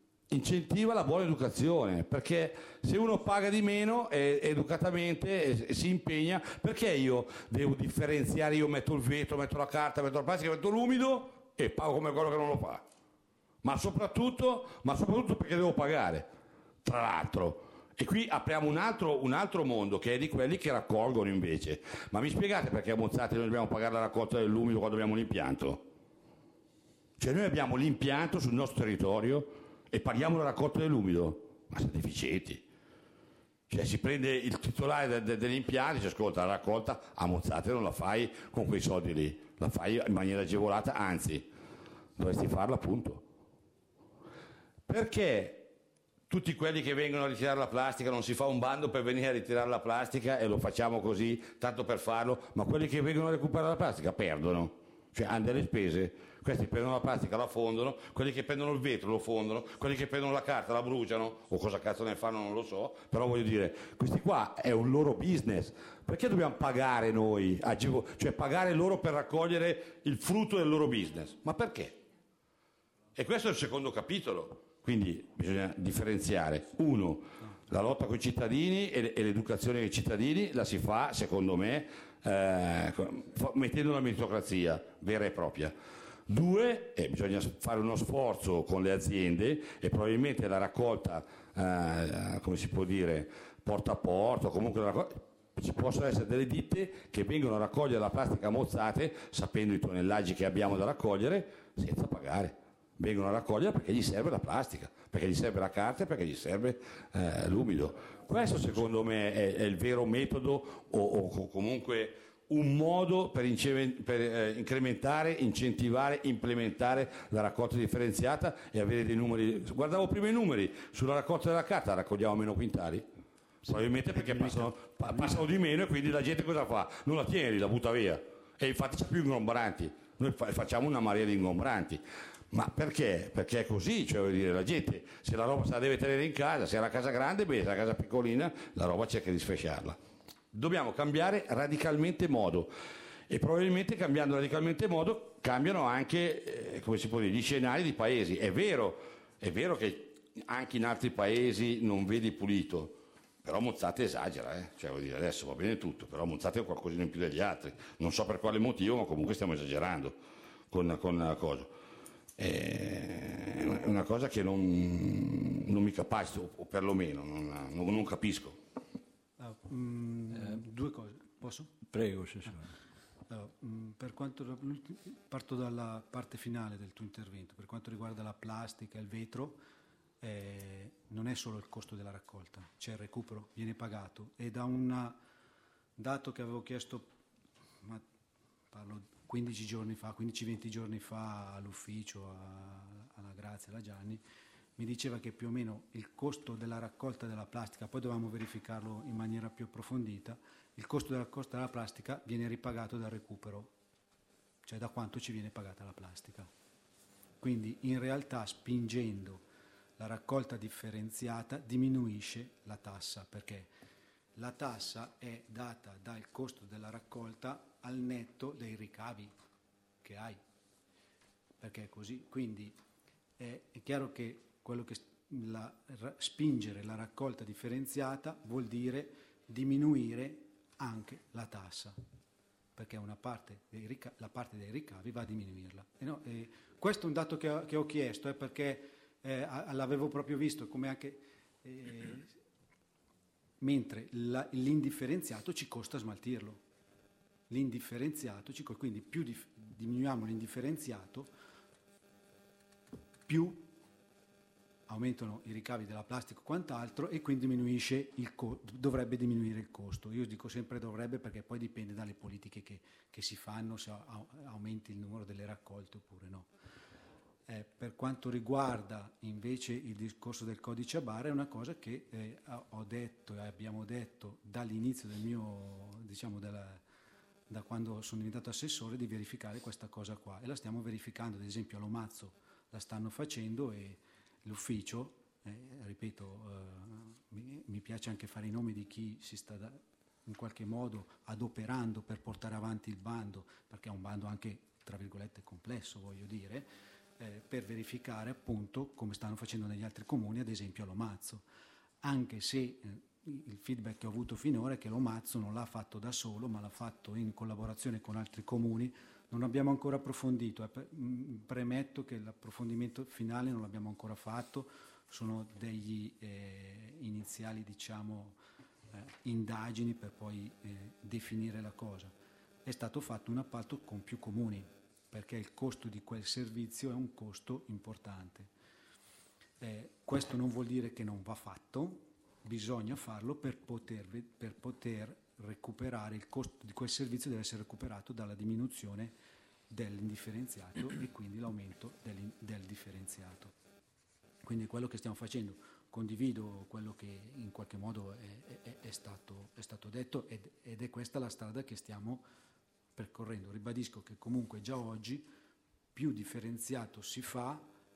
la buona educazione, perché se uno paga di meno educatamente si impegna, perché io devo differenziare, io metto il vetro, metto la carta, metto la plastica, metto l'umido e pago come quello che non lo fa, ma soprattutto perché devo pagare, tra l'altro. E qui apriamo un altro mondo, che è di quelli che raccolgono invece. Ma mi spiegate perché a Mozzate noi dobbiamo pagare la raccolta dell'umido quando abbiamo l'impianto? Cioè noi abbiamo l'impianto sul nostro territorio e paghiamo la raccolta dell'umido? Ma siete deficienti. Cioè si prende il titolare dell'impianto e dice ascolta, la raccolta a Mozzate non la fai con quei soldi lì, la fai in maniera agevolata, anzi dovresti farla appunto. Perché tutti quelli che vengono a ritirare la plastica non si fa un bando per venire a ritirare la plastica e lo facciamo così tanto per farlo, ma quelli che vengono a recuperare la plastica perdono, cioè hanno delle spese. Questi prendono la plastica, la fondono, quelli che prendono il vetro lo fondono, quelli che prendono la carta la bruciano, o cosa cazzo ne fanno non lo so, però voglio dire, questi qua è un loro business. Perché dobbiamo pagare noi, cioè pagare loro per raccogliere il frutto del loro business? Ma perché? E questo è il secondo capitolo. Quindi bisogna differenziare. Uno, la lotta con i cittadini e l'educazione dei cittadini la si fa, secondo me, mettendo una meritocrazia vera e propria. Due, bisogna fare uno sforzo con le aziende e probabilmente la raccolta, come si può dire, porta a porta, comunque ci possono essere delle ditte che vengono a raccogliere la plastica a Mozzate, sapendo i tonnellaggi che abbiamo da raccogliere, senza pagare. Vengono a raccogliere perché gli serve la plastica, perché gli serve la carta e perché gli serve l'umido. Questo secondo me è il vero metodo o comunque un modo per incrementare, incentivare, implementare la raccolta differenziata e avere dei numeri. Guardavo prima i numeri, sulla raccolta della carta raccogliamo meno quintali, probabilmente perché passano di meno e quindi la gente cosa fa? Non la tiene, la butta via, e infatti c'è più ingombranti, noi facciamo una marea di ingombranti. Ma perché? Perché è così, cioè vuol dire, la gente se la roba se la deve tenere in casa, se è la casa grande, bene, se è la casa piccolina, la roba cerca di sfasciarla. Dobbiamo cambiare radicalmente modo E probabilmente cambiando radicalmente modo cambiano anche, come si può dire, gli scenari di paesi. È vero che anche in altri paesi non vedi pulito, però Mozzate esagera, cioè vuol dire, adesso va bene tutto, però Mozzate è qualcosina in più degli altri, non so per quale motivo, ma comunque stiamo esagerando con la cosa. È una cosa che non mi capacito, o perlomeno non capisco.
Due cose, posso?
Prego, Assessore.
Allora, parto dalla parte finale del tuo intervento. Per quanto riguarda la plastica e il vetro, non è solo il costo della raccolta, c'è il recupero, viene pagato, e da un dato che avevo chiesto, ma parlo 15-20 giorni fa all'ufficio, alla Grazia, alla Gianni, mi diceva che più o meno il costo della raccolta della plastica, poi dovevamo verificarlo in maniera più approfondita, il costo della raccolta della plastica viene ripagato dal recupero, cioè da quanto ci viene pagata la plastica. Quindi in realtà spingendo la raccolta differenziata diminuisce la tassa, perché la tassa è data dal costo della raccolta al netto dei ricavi che hai, perché è così. Quindi è chiaro che quello che spingere la raccolta differenziata vuol dire diminuire anche la tassa, perché la parte dei ricavi va a diminuirla. Questo è un dato che ho chiesto, perché l'avevo proprio visto, come anche mentre l'indifferenziato ci costa smaltirlo. L'indifferenziato quindi più diminuiamo l'indifferenziato, più aumentano i ricavi della plastica o quant'altro, e quindi dovrebbe diminuire il costo. Io dico sempre dovrebbe, perché poi dipende dalle politiche che si fanno, se aumenti il numero delle raccolte oppure no. Per quanto riguarda invece il discorso del codice a barre, è una cosa che ho detto e abbiamo detto dall'inizio del mio, da quando sono diventato assessore, di verificare questa cosa qua, e la stiamo verificando. Ad esempio a Lomazzo la stanno facendo, e l'ufficio, ripeto, mi piace anche fare i nomi di chi si sta in qualche modo adoperando per portare avanti il bando, perché è un bando anche tra virgolette complesso, voglio dire, per verificare appunto come stanno facendo negli altri comuni, ad esempio a Lomazzo, anche se il feedback che ho avuto finora è che Lomazzo non l'ha fatto da solo, ma l'ha fatto in collaborazione con altri comuni. Non abbiamo ancora approfondito, premetto che l'approfondimento finale non l'abbiamo ancora fatto, sono degli iniziali indagini per poi definire la cosa. È stato fatto un appalto con più comuni, perché il costo di quel servizio è un costo importante. Questo non vuol dire che non va fatto, bisogna farlo per poter recuperare il costo di quel servizio, deve essere recuperato dalla diminuzione dell'indifferenziato e quindi l'aumento del differenziato. Quindi quello che stiamo facendo, condivido quello che in qualche modo è stato detto, ed è questa la strada che stiamo percorrendo. Ribadisco che comunque già oggi più differenziato si fa,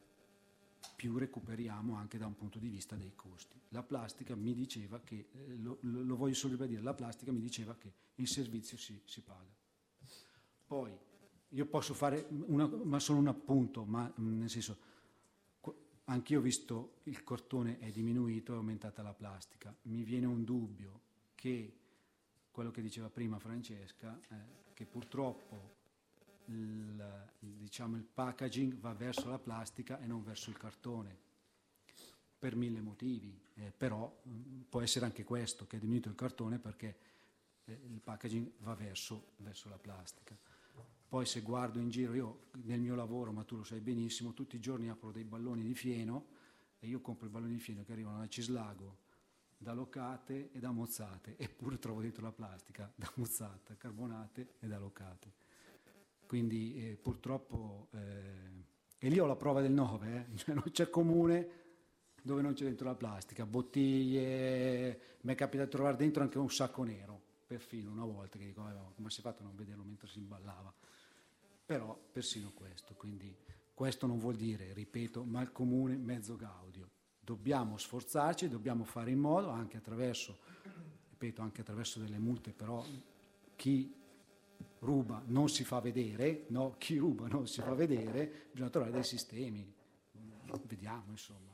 più recuperiamo anche da un punto di vista dei costi. La plastica mi diceva che, lo voglio solo ribadire, la plastica mi diceva che il servizio si paga. Poi io posso fare solo un appunto, ma nel senso, anch'io ho visto il cartone è diminuito, è aumentata la plastica. Mi viene un dubbio che quello che diceva prima Francesca, che purtroppo il packaging va verso la plastica e non verso il cartone, per 1000 motivi, però può essere anche questo, che è diminuito il cartone perché il packaging va verso la plastica. Poi se guardo in giro, io nel mio lavoro, ma tu lo sai benissimo, tutti i giorni apro dei balloni di fieno, e io compro i balloni di fieno che arrivano da Cislago, da Locate e da Mozzate, eppure trovo dentro la plastica da Mozzate, Carbonate e da Locate. Quindi purtroppo, e lì ho la prova del 9, cioè non c'è comune dove non c'è dentro la plastica, bottiglie, mi è capitato di trovare dentro anche un sacco nero, perfino una volta, che dico, come si è fatto a non vederlo mentre si imballava? Però persino questo, quindi questo non vuol dire, ripeto, mal comune, mezzo gaudio. Dobbiamo sforzarci, dobbiamo fare in modo, anche attraverso delle multe, però chi ruba non si fa vedere, no? Chi ruba non si fa vedere, bisogna trovare dei sistemi, vediamo insomma.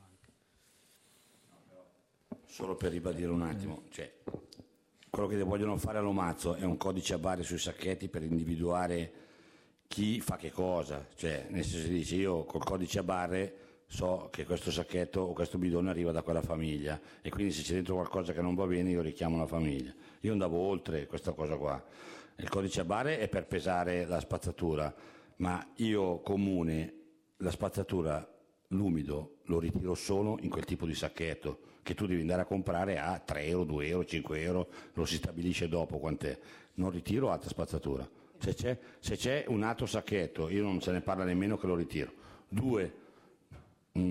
Solo per ribadire un attimo, cioè, quello che vogliono fare all'Omazzo è un codice a barre sui sacchetti per individuare chi fa che cosa, cioè nel senso si dice io col codice a barre so che questo sacchetto o questo bidone arriva da quella famiglia e quindi se c'è dentro qualcosa che non va bene io richiamo la famiglia. Io andavo oltre questa cosa qua. Il codice a barre è per pesare la spazzatura, ma io comune la spazzatura, l'umido, lo ritiro solo in quel tipo di sacchetto che tu devi andare a comprare a 3 euro, 2 euro, 5 euro, lo si stabilisce dopo quant'è. Non ritiro altra spazzatura. Se c'è un altro sacchetto, io non se ne parla nemmeno che lo ritiro. 2, è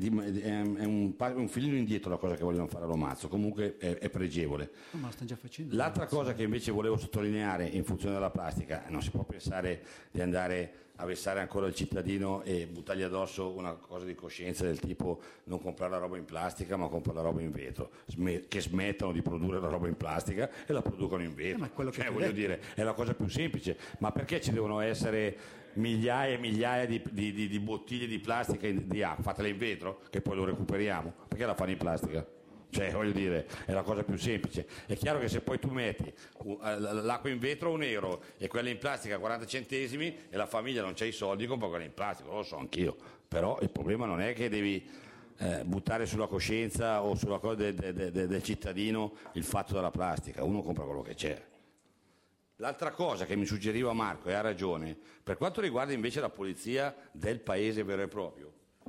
un filino indietro la cosa che vogliono fare all'Omazzo, comunque è pregevole.
Ma lo stanno già facendo.
L'altra cosa che invece volevo sottolineare in funzione della plastica, non si può pensare di andare a vessare ancora il cittadino e buttargli addosso una cosa di coscienza del tipo non comprare la roba in plastica ma comprare la roba in vetro, che smettano di produrre la roba in plastica e la producono in vetro. Voglio dire, è la cosa più semplice, ma perché ci devono essere migliaia e migliaia di bottiglie di plastica di acqua, fatele in vetro che poi lo recuperiamo, perché la fanno in plastica? Cioè, voglio dire, è la cosa più semplice. È chiaro che se poi tu metti l'acqua in vetro a €1 e quella in plastica a 40 centesimi e la famiglia non c'ha i soldi, compra quella in plastica, lo so anch'io. Però il problema non è che devi buttare sulla coscienza o sulla cosa del cittadino il fatto della plastica, uno compra quello che c'è. L'altra cosa che mi suggeriva Marco, e ha ragione, per quanto riguarda invece la polizia del paese vero e proprio,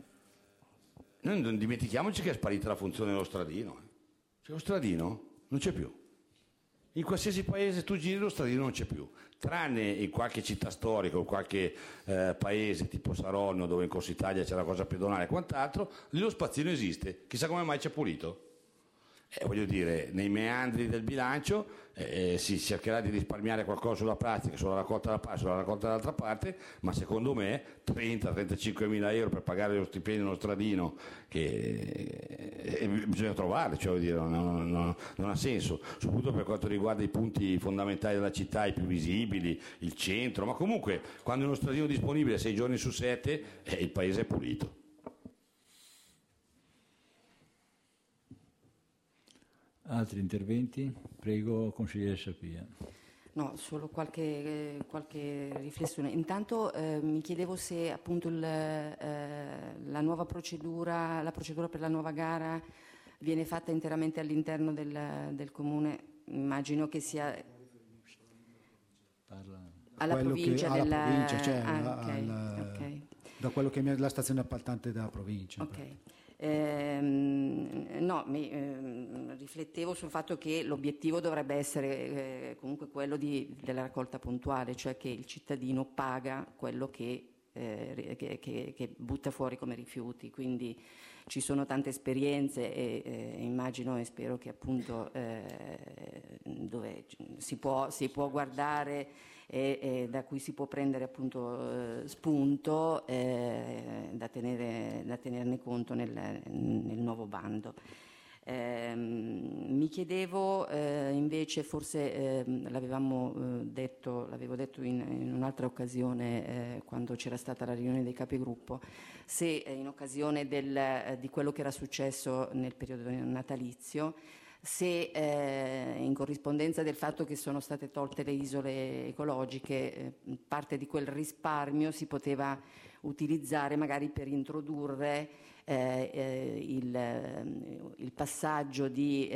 noi non dimentichiamoci che è sparita la funzione dello stradino. Cioè, lo stradino non c'è più. In qualsiasi paese tu giri lo stradino non c'è più, tranne in qualche città storica o qualche paese tipo Saronno dove in Corso Italia c'è la cosa pedonale e quant'altro, lì lo spazzino esiste, chissà come mai c'è pulito. Voglio dire, nei meandri del bilancio si cercherà di risparmiare qualcosa sulla plastica, sulla raccolta da parte, sulla raccolta dall'altra parte, ma secondo me 30-35 mila euro per pagare lo stipendio dello stradino bisogna trovarli, cioè, dire, non ha senso, soprattutto per quanto riguarda i punti fondamentali della città, i più visibili, il centro, ma comunque quando è uno stradino disponibile 6 giorni su 7 il paese è pulito.
Altri interventi? Prego, consigliere Sapia.
No, solo qualche riflessione. Intanto mi chiedevo se appunto la nuova procedura, la procedura per la nuova gara viene fatta interamente all'interno del comune. Immagino che sia alla provincia.
Provincia, cioè
okay.
Da quello che è la stazione appaltante della provincia.
Ok. Riflettevo sul fatto che l'obiettivo dovrebbe essere comunque quello della raccolta puntuale, cioè che il cittadino paga quello che butta fuori come rifiuti, quindi ci sono tante esperienze e immagino e spero che appunto dove si può guardare e da cui si può prendere appunto spunto da tenerne conto nel nuovo bando. Mi chiedevo invece, forse l'avevo detto in un'altra occasione quando c'era stata la riunione dei capigruppo, se in occasione di quello che era successo nel periodo natalizio, se in corrispondenza del fatto che sono state tolte le isole ecologiche, parte di quel risparmio si poteva utilizzare magari per introdurre il passaggio di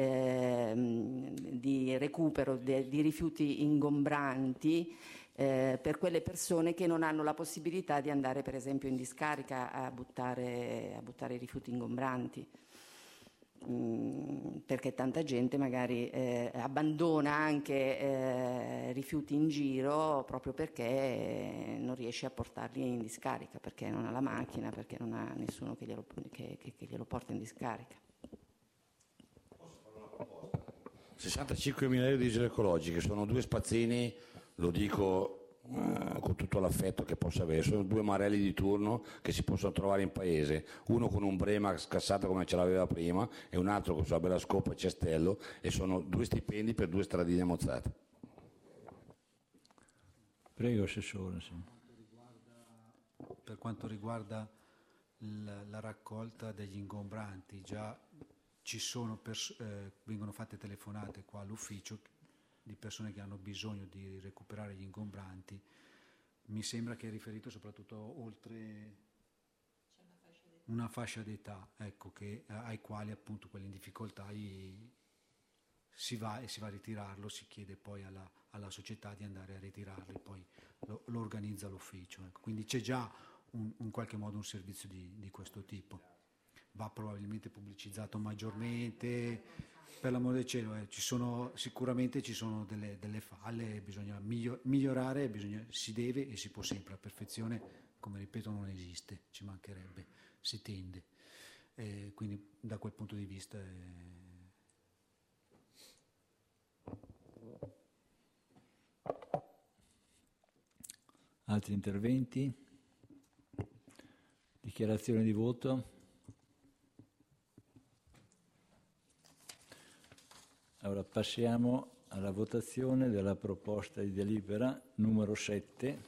recupero di rifiuti ingombranti per quelle persone che non hanno la possibilità di andare per esempio in discarica a buttare i rifiuti ingombranti. Perché tanta gente magari abbandona anche rifiuti in giro proprio perché non riesce a portarli in discarica, perché non ha la macchina, perché non ha nessuno che glielo porta in discarica.
65.000 euro di isole ecologiche, sono 2 spazzini, lo dico con tutto l'affetto che possa avere, sono 2 marelli di turno che si possono trovare in paese, uno con un brema scassato come ce l'aveva prima e un altro con sua bella scopa e cestello, e sono 2 stipendi per 2 stradine mozzate.
Prego, Assessore. Sì.
Per quanto riguarda la raccolta degli ingombranti, già ci sono vengono fatte telefonate qua all'ufficio di persone che hanno bisogno di recuperare gli ingombranti. Mi sembra che è riferito soprattutto oltre una fascia d'età, ecco, ai quali appunto quelli in difficoltà si va a ritirarlo, si chiede poi alla società di andare a ritirarli, poi lo organizza l'ufficio. Ecco. Quindi c'è già in qualche modo un servizio di questo tipo. Va probabilmente pubblicizzato maggiormente, per l'amore del cielo, sicuramente ci sono delle falle, bisogna migliorare, si deve e si può sempre. La perfezione, come ripeto, non esiste, ci mancherebbe, si tende. Quindi da quel punto di vista
Altri interventi? Dichiarazione di voto? Allora passiamo alla votazione della proposta di delibera numero 7.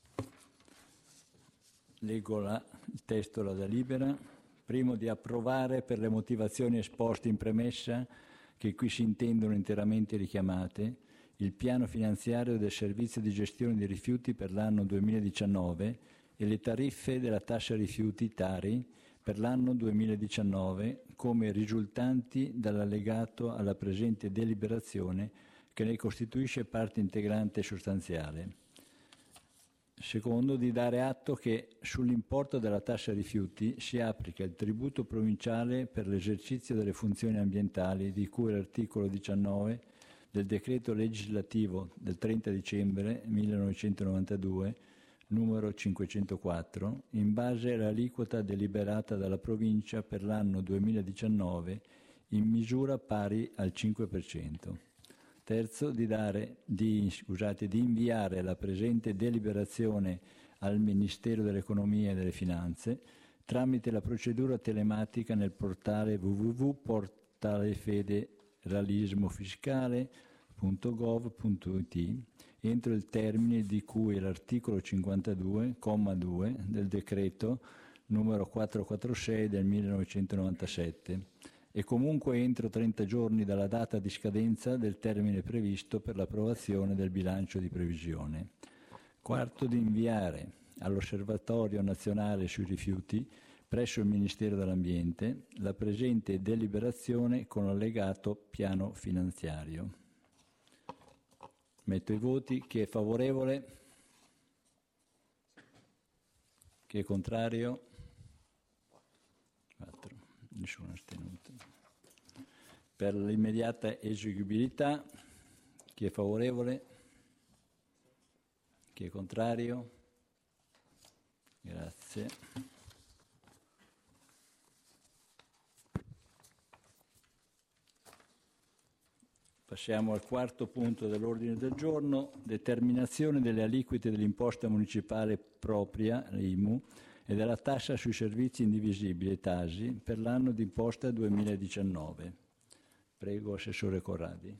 Leggo il testo della delibera. Primo, di approvare per le motivazioni esposte in premessa, che qui si intendono interamente richiamate, il piano finanziario del servizio di gestione dei rifiuti per l'anno 2019 e le tariffe della tassa rifiuti Tari per l'anno 2019 come risultanti dall'allegato alla presente deliberazione, che ne costituisce parte integrante e sostanziale. Secondo, di dare atto che sull'importo della tassa rifiuti si applica il tributo provinciale per l'esercizio delle funzioni ambientali di cui l'articolo 19 del decreto legislativo del 30 dicembre 1992 numero 504, in base all'aliquota deliberata dalla provincia per l'anno 2019 in misura pari al 5%. Terzo, di inviare la presente deliberazione al Ministero dell'Economia e delle Finanze tramite la procedura telematica nel portale www.portalefederalismofiscale.gov.it entro il termine di cui è l'articolo 52, comma 2 del decreto numero 446 del 1997 e comunque entro 30 giorni dalla data di scadenza del termine previsto per l'approvazione del bilancio di previsione. Quarto, di inviare all'Osservatorio Nazionale sui Rifiuti presso il Ministero dell'Ambiente la presente deliberazione con allegato piano finanziario. Metto i voti. Chi è favorevole? Chi è contrario? 4. Nessuno astenuto. Per l'immediata eseguibilità, chi è favorevole? Chi è contrario? Grazie. Passiamo al quarto punto dell'ordine del giorno, determinazione delle aliquote dell'imposta municipale propria, l'IMU, e della tassa sui servizi indivisibili, TASI, per l'anno d'imposta 2019. Prego, Assessore Corradi.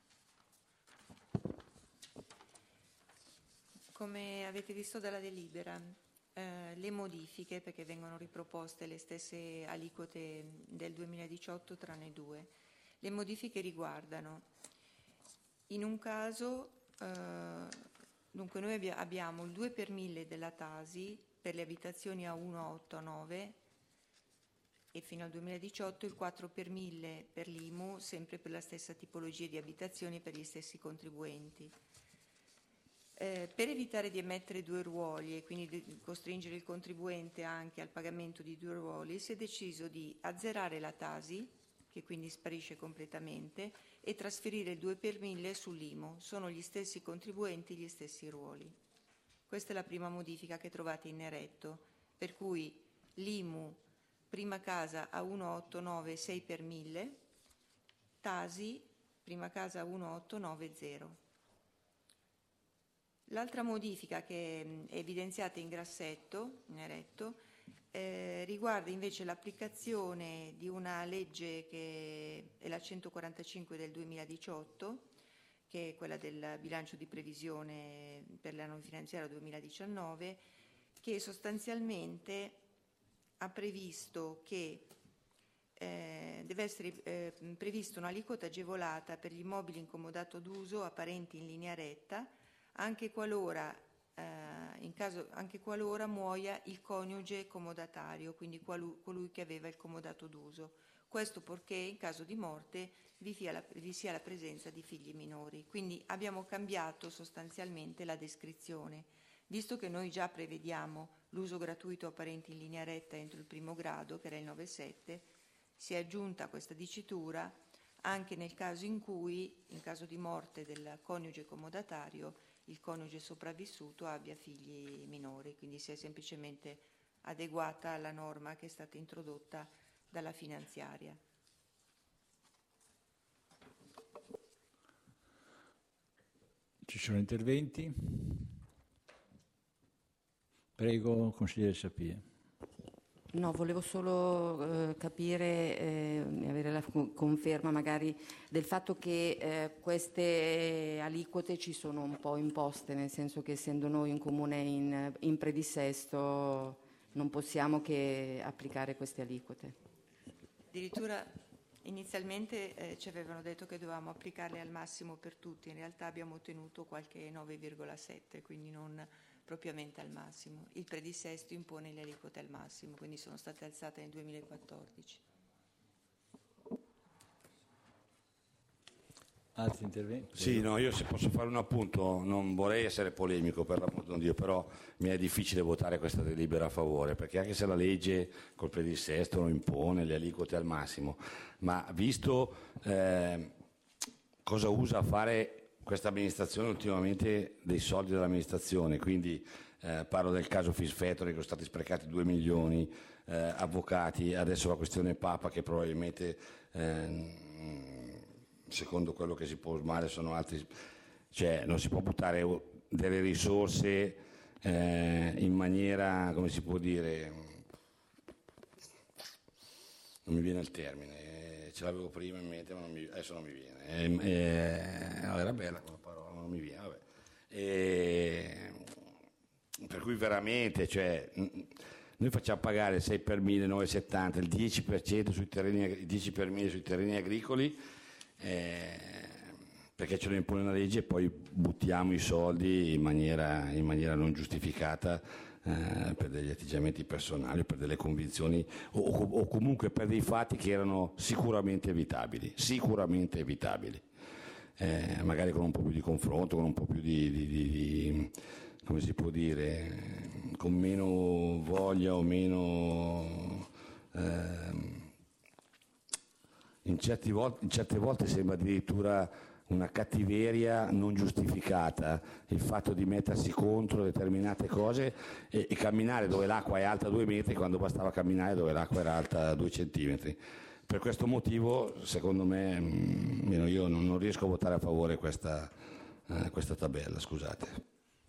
Come avete visto dalla delibera, le modifiche, perché vengono riproposte le stesse aliquote del 2018 tranne due, le modifiche riguardano, in un caso, dunque noi abbiamo il 2 per 1000 della TASI per le abitazioni a 1,8,9 e fino al 2018 il 4 per 1000 per l'IMU, sempre per la stessa tipologia di abitazioni e per gli stessi contribuenti. Per evitare di emettere due ruoli e quindi di costringere il contribuente anche al pagamento di due ruoli, si è deciso di azzerare la TASI, che quindi sparisce completamente, e trasferire il 2 per 1000 sull'IMU. Sono gli stessi contribuenti, gli stessi ruoli. Questa è la prima modifica che trovate in eretto, per cui l'IMU prima casa a 1,89 6 per 1000, TASI prima casa a 1,890. L'altra modifica che è evidenziata in grassetto, in eretto, riguarda invece l'applicazione di una legge che è la 145 del 2018, che è quella del bilancio di previsione per l'anno finanziario 2019, che sostanzialmente ha previsto che deve essere prevista un'aliquota agevolata per gli immobili in comodato d'uso apparenti in linea retta, anche qualora muoia il coniuge comodatario, quindi colui che aveva il comodato d'uso. Questo perché in caso di morte vi sia la presenza di figli minori. Quindi abbiamo cambiato sostanzialmente la descrizione. Visto che noi già prevediamo l'uso gratuito a parenti in linea retta entro il primo grado, che era il 9.7, si è aggiunta questa dicitura anche nel caso in cui, in caso di morte del coniuge comodatario, il coniuge sopravvissuto abbia figli minori, quindi si è semplicemente adeguata alla norma che è stata introdotta dalla finanziaria.
Ci sono interventi? Prego, consigliere Sapia.
No, volevo solo capire e avere la conferma magari del fatto che queste aliquote ci sono un po' imposte, nel senso che essendo noi un comune in predissesto non possiamo che applicare queste aliquote.
Addirittura inizialmente ci avevano detto che dovevamo applicarle al massimo per tutti, in realtà abbiamo ottenuto qualche 9,7, quindi non propriamente al massimo. Il predissesto impone le aliquote al massimo, quindi sono state alzate nel 2014.
Altri interventi?
Sì, no, io se posso fare un appunto, non vorrei essere polemico per l'amor di Dio, però mi è difficile votare questa delibera a favore, perché anche se la legge col predissesto lo impone le aliquote al massimo, ma visto cosa usa a fare questa amministrazione ultimamente dei soldi dell'amministrazione, quindi parlo del caso Fisfettori, che sono stati sprecati 2 milioni, avvocati, adesso la questione Papa che probabilmente secondo quello che si può usmare sono altri, cioè non si può buttare delle risorse in maniera, come si può dire, non mi viene il termine, ce l'avevo prima in mente ma adesso non mi viene. No, era bella quella parola, non mi viene, vabbè. Per cui veramente, cioè, noi facciamo pagare 6 per 1000, 9,70, il 10% sui terreni, il 10 per 1000 sui terreni agricoli, perché ce lo impone una legge e poi buttiamo i soldi in maniera non giustificata per degli atteggiamenti personali, per delle convinzioni o comunque per dei fatti che erano sicuramente evitabili, magari con un po' più di confronto, con un po' più di come si può dire, con meno voglia o meno in certe volte sembra addirittura una cattiveria non giustificata il fatto di mettersi contro determinate cose e camminare dove l'acqua è alta 2 metri quando bastava camminare dove l'acqua era alta 2 centimetri. Per questo motivo, secondo me, io non riesco a votare a favore questa tabella, scusate.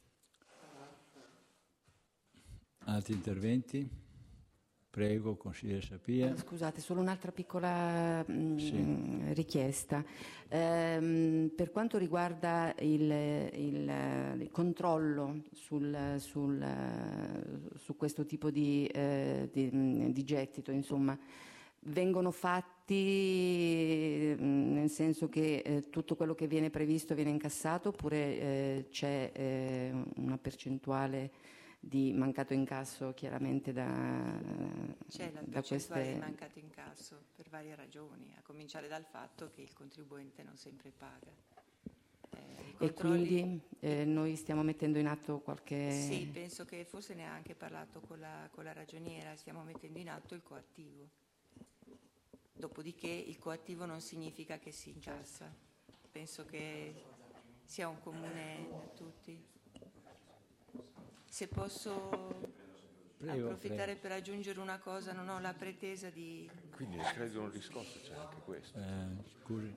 Altri interventi? Prego, consigliere Sapia.
Scusate, solo un'altra piccola richiesta. Per quanto riguarda il controllo su questo tipo di gettito, insomma, vengono fatti nel senso che tutto quello che viene previsto viene incassato oppure c'è una percentuale di mancato incasso chiaramente
c'è la percentuale di mancato incasso per varie ragioni, a cominciare dal fatto che il contribuente non sempre paga.
E quindi noi stiamo mettendo in atto qualche...
Sì, penso che forse ne ha anche parlato con la ragioniera, stiamo mettendo in atto il coattivo. Dopodiché il coattivo non significa che si incassa, penso che sia un comune a tutti. Se posso approfittare per aggiungere una cosa, non ho la pretesa di...
Quindi il credito non riscosso c'è anche questo.
Scusi.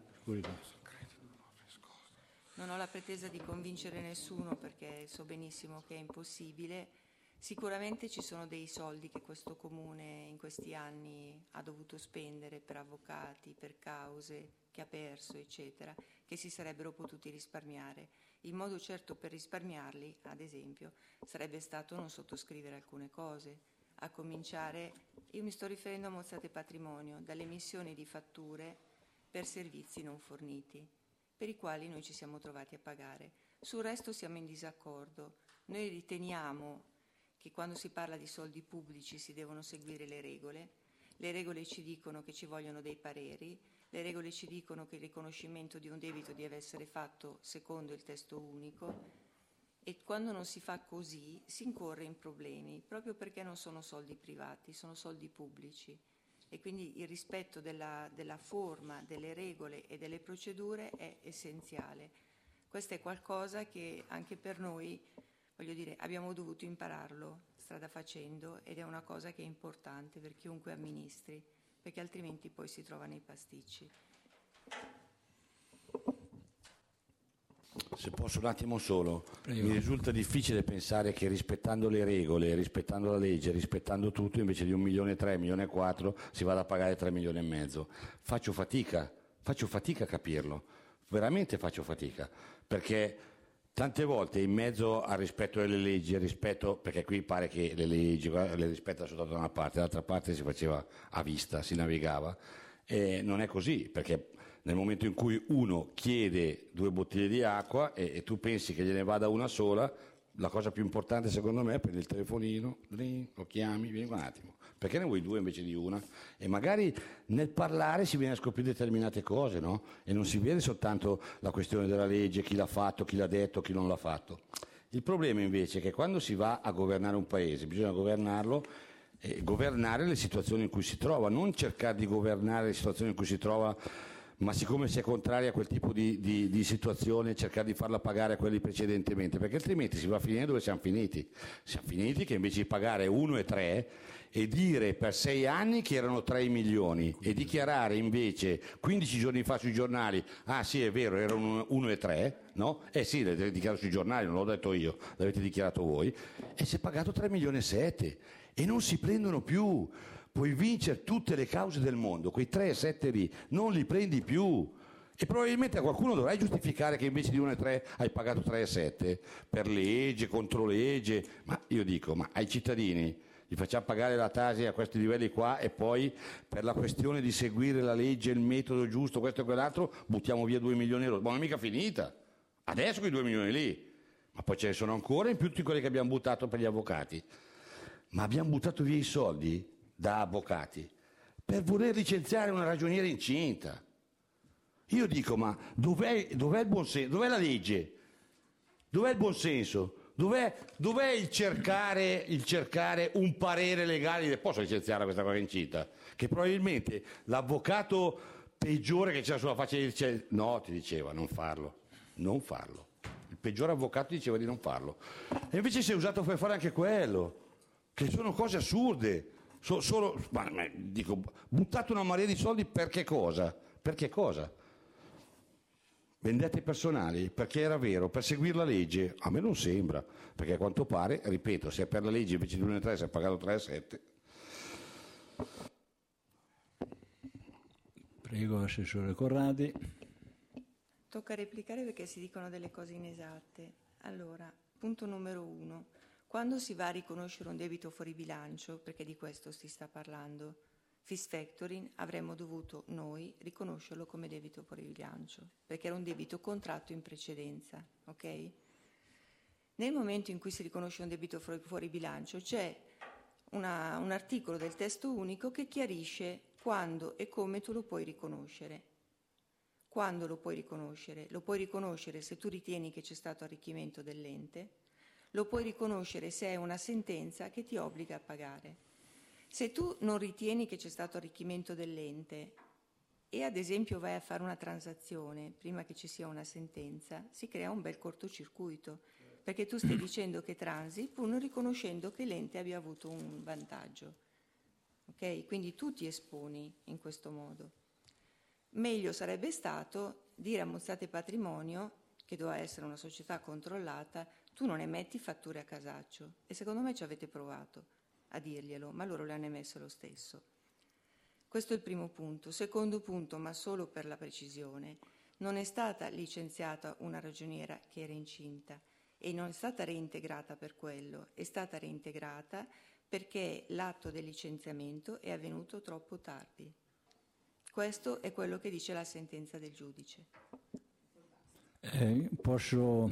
Non ho la pretesa di convincere nessuno perché so benissimo che è impossibile, Sicuramente ci sono dei soldi che questo comune in questi anni ha dovuto spendere per avvocati, per cause che ha perso, eccetera, che si sarebbero potuti risparmiare. Il modo certo per risparmiarli, ad esempio, sarebbe stato non sottoscrivere alcune cose, a cominciare, io mi sto riferendo a Mozzate Patrimonio, dalle emissioni di fatture per servizi non forniti, per i quali noi ci siamo trovati a pagare. Sul resto siamo in disaccordo. Noi riteniamo che quando si parla di soldi pubblici si devono seguire le regole ci dicono che ci vogliono dei pareri, le regole ci dicono che il riconoscimento di un debito deve essere fatto secondo il testo unico e quando non si fa così si incorre in problemi, proprio perché non sono soldi privati, sono soldi pubblici e quindi il rispetto della forma, delle regole e delle procedure è essenziale. Questo è qualcosa che anche per noi, voglio dire, abbiamo dovuto impararlo strada facendo ed è una cosa che è importante per chiunque amministri, perché altrimenti poi si trova nei pasticci.
Se posso un attimo solo,
Prego.
mi risulta difficile pensare che rispettando le regole, rispettando la legge, rispettando tutto, invece di 1,3 milioni, 1,4 milioni, si vada a pagare 3,5 milioni. Faccio fatica a capirlo, veramente faccio fatica, perché tante volte in mezzo al rispetto delle leggi, perché qui pare che le leggi le rispettano soltanto da una parte, dall'altra parte si faceva a vista, si navigava, e non è così, perché nel momento in cui uno chiede 2 bottiglie di acqua e tu pensi che gliene vada una sola, la cosa più importante secondo me è prendi il telefonino, lo chiami, vieni un attimo, perché ne vuoi 2 invece di una? E magari nel parlare si viene a scoprire determinate cose, no? E non si vede soltanto la questione della legge, chi l'ha fatto, chi l'ha detto, chi non l'ha fatto. Il problema invece è che quando si va a governare un paese bisogna governarlo e governare le situazioni in cui si trova, non cercare di governare le situazioni in cui si trova, ma siccome si è contrari a quel tipo di situazione cercare di farla pagare a quelli precedentemente, perché altrimenti si va a finire dove siamo finiti. Siamo finiti che invece di pagare 1,3 e dire per 6 anni che erano 3 milioni e dichiarare invece 15 giorni fa sui giornali, ah sì è vero erano 1,3, no? Sì, l'avete dichiarato sui giornali, non l'ho detto io, l'avete dichiarato voi, e si è pagato 3 milioni e 7 e non si prendono più. Puoi vincere tutte le cause del mondo, quei 3,7 lì non li prendi più e probabilmente a qualcuno dovrai giustificare che invece di 1,3 hai pagato 3,7 per legge, contro legge, ma io dico, ma ai cittadini gli facciamo pagare la Tasi a questi livelli qua e poi per la questione di seguire la legge, il metodo giusto, questo e quell'altro, buttiamo via 2 milioni di euro, ma non è mica finita, adesso quei 2 milioni lì, ma poi ce ne sono ancora in più tutti quelli che abbiamo buttato per gli avvocati, ma abbiamo buttato via i soldi da avvocati per voler licenziare una ragioniera incinta. Io dico, ma dov'è il buon senso? Dov'è la legge? Dov'è il buon senso? Dov'è il cercare un parere legale? Posso licenziare questa cosa incinta? Che probabilmente l'avvocato peggiore che c'era sulla faccia dice no, ti diceva non farlo. Il peggiore avvocato diceva di non farlo. E invece si è usato per fare anche quello, che sono cose assurde. Dico, buttate una marea di soldi per che cosa? Per che cosa? Vendette personali? Perché era vero? Per seguire la legge? A me non sembra, perché a quanto pare, ripeto, se è per la legge invece di 1,3 si è pagato 3,7.
Prego, Assessore Corradi.
Tocca replicare perché si dicono delle cose inesatte. Allora, punto numero 1. Quando si va a riconoscere un debito fuori bilancio, perché di questo si sta parlando, Fis Factoring, avremmo dovuto noi riconoscerlo come debito fuori bilancio, perché era un debito contratto in precedenza, ok? Nel momento in cui si riconosce un debito fuori bilancio c'è un articolo del testo unico che chiarisce quando e come tu lo puoi riconoscere. Quando lo puoi riconoscere? Lo puoi riconoscere se tu ritieni che c'è stato arricchimento dell'ente, lo puoi riconoscere se è una sentenza che ti obbliga a pagare. Se tu non ritieni che c'è stato arricchimento dell'ente e ad esempio vai a fare una transazione prima che ci sia una sentenza, si crea un bel cortocircuito, perché tu stai dicendo che transi pur non riconoscendo che l'ente abbia avuto un vantaggio. Ok? Quindi tu ti esponi in questo modo. Meglio sarebbe stato dire a Mozzate Patrimonio, che doveva essere una società controllata, tu non emetti fatture a casaccio, e secondo me ci avete provato a dirglielo, ma loro le hanno emesse lo stesso. Questo è il primo punto. Secondo punto, ma solo per la precisione, non è stata licenziata una ragioniera che era incinta e non è stata reintegrata per quello, è stata reintegrata perché l'atto del licenziamento è avvenuto troppo tardi. Questo è quello che dice la sentenza del giudice.
Posso...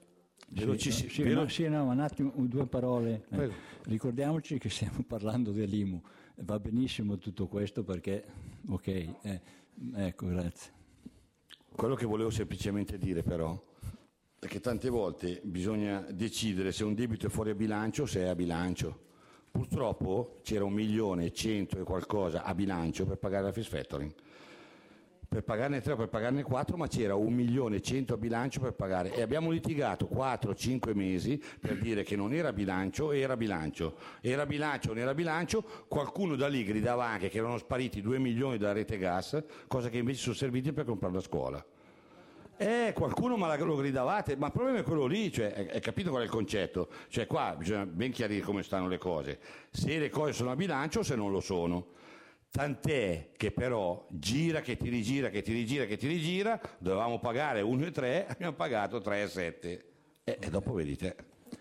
Sì, no, un attimo, due parole. Ricordiamoci che stiamo parlando dell'IMU. Va benissimo tutto questo perché... Ok, ecco, grazie.
Quello che volevo semplicemente dire però è che tante volte bisogna decidere se un debito è fuori a bilancio o se è a bilancio. Purtroppo c'era 1.100.000 e qualcosa a bilancio per pagare la Fish Factoring. Per pagarne 3 o per pagarne 4, ma c'era 1.100.000 a bilancio per pagare, e abbiamo litigato 4-5 mesi per dire che non era bilancio, era bilancio, era bilancio, non era bilancio. Qualcuno da lì gridava anche che erano spariti 2 milioni da rete gas, cosa che invece sono serviti per comprare la scuola. Qualcuno lo gridavate, ma il problema è quello lì, cioè, è capito qual è il concetto? Cioè qua bisogna ben chiarire come stanno le cose, se le cose sono a bilancio o se non lo sono. Tant'è che però gira, che ti rigira, dovevamo pagare 1,3, abbiamo pagato 3,7 e dopo vedete.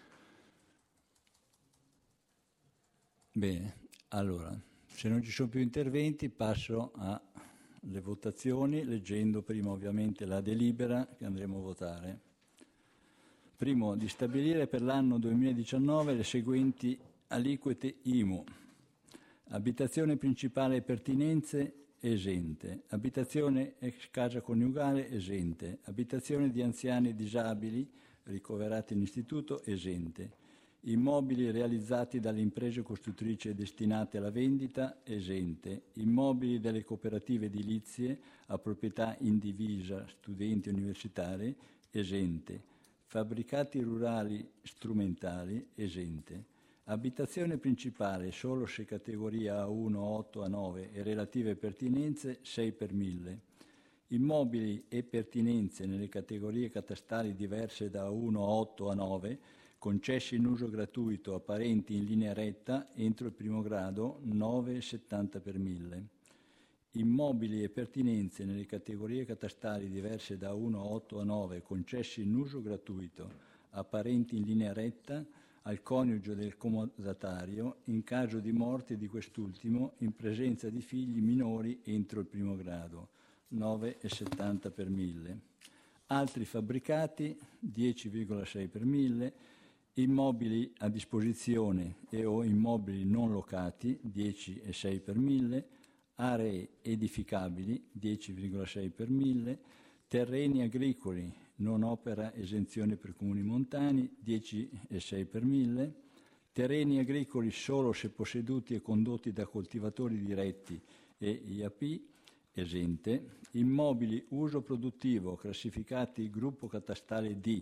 Bene, allora, se non ci sono più interventi passo alle votazioni, leggendo prima ovviamente la delibera che andremo a votare. Primo, di stabilire per l'anno 2019 le seguenti aliquote IMU. Abitazione principale e pertinenze esente, abitazione ex casa coniugale esente, abitazione di anziani e disabili ricoverati in istituto esente, immobili realizzati dalle imprese costruttrici destinate alla vendita esente, immobili delle cooperative edilizie a proprietà indivisa studenti universitari esente, fabbricati rurali strumentali esente. Abitazione principale solo se categoria A1, 8, A9 e relative pertinenze 6 per 1000. Immobili e pertinenze nelle categorie catastali diverse da A1, 8, A9 concessi in uso gratuito a parenti in linea retta entro il primo grado 9,70 per 1000. Immobili e pertinenze nelle categorie catastali diverse da A1, 8, A9 concessi in uso gratuito a parenti in linea retta al coniuge del comodatario in caso di morte di quest'ultimo in presenza di figli minori entro il primo grado, 9,70 per 1000. Altri fabbricati, 10,6 per 1000, immobili a disposizione e o immobili non locati, 10,6 per 1000, aree edificabili, 10,6 per 1000, terreni agricoli, non opera esenzione per comuni montani, 10,6 per 1000, terreni agricoli solo se posseduti e condotti da coltivatori diretti e IAP, esente, immobili uso produttivo classificati gruppo catastale D,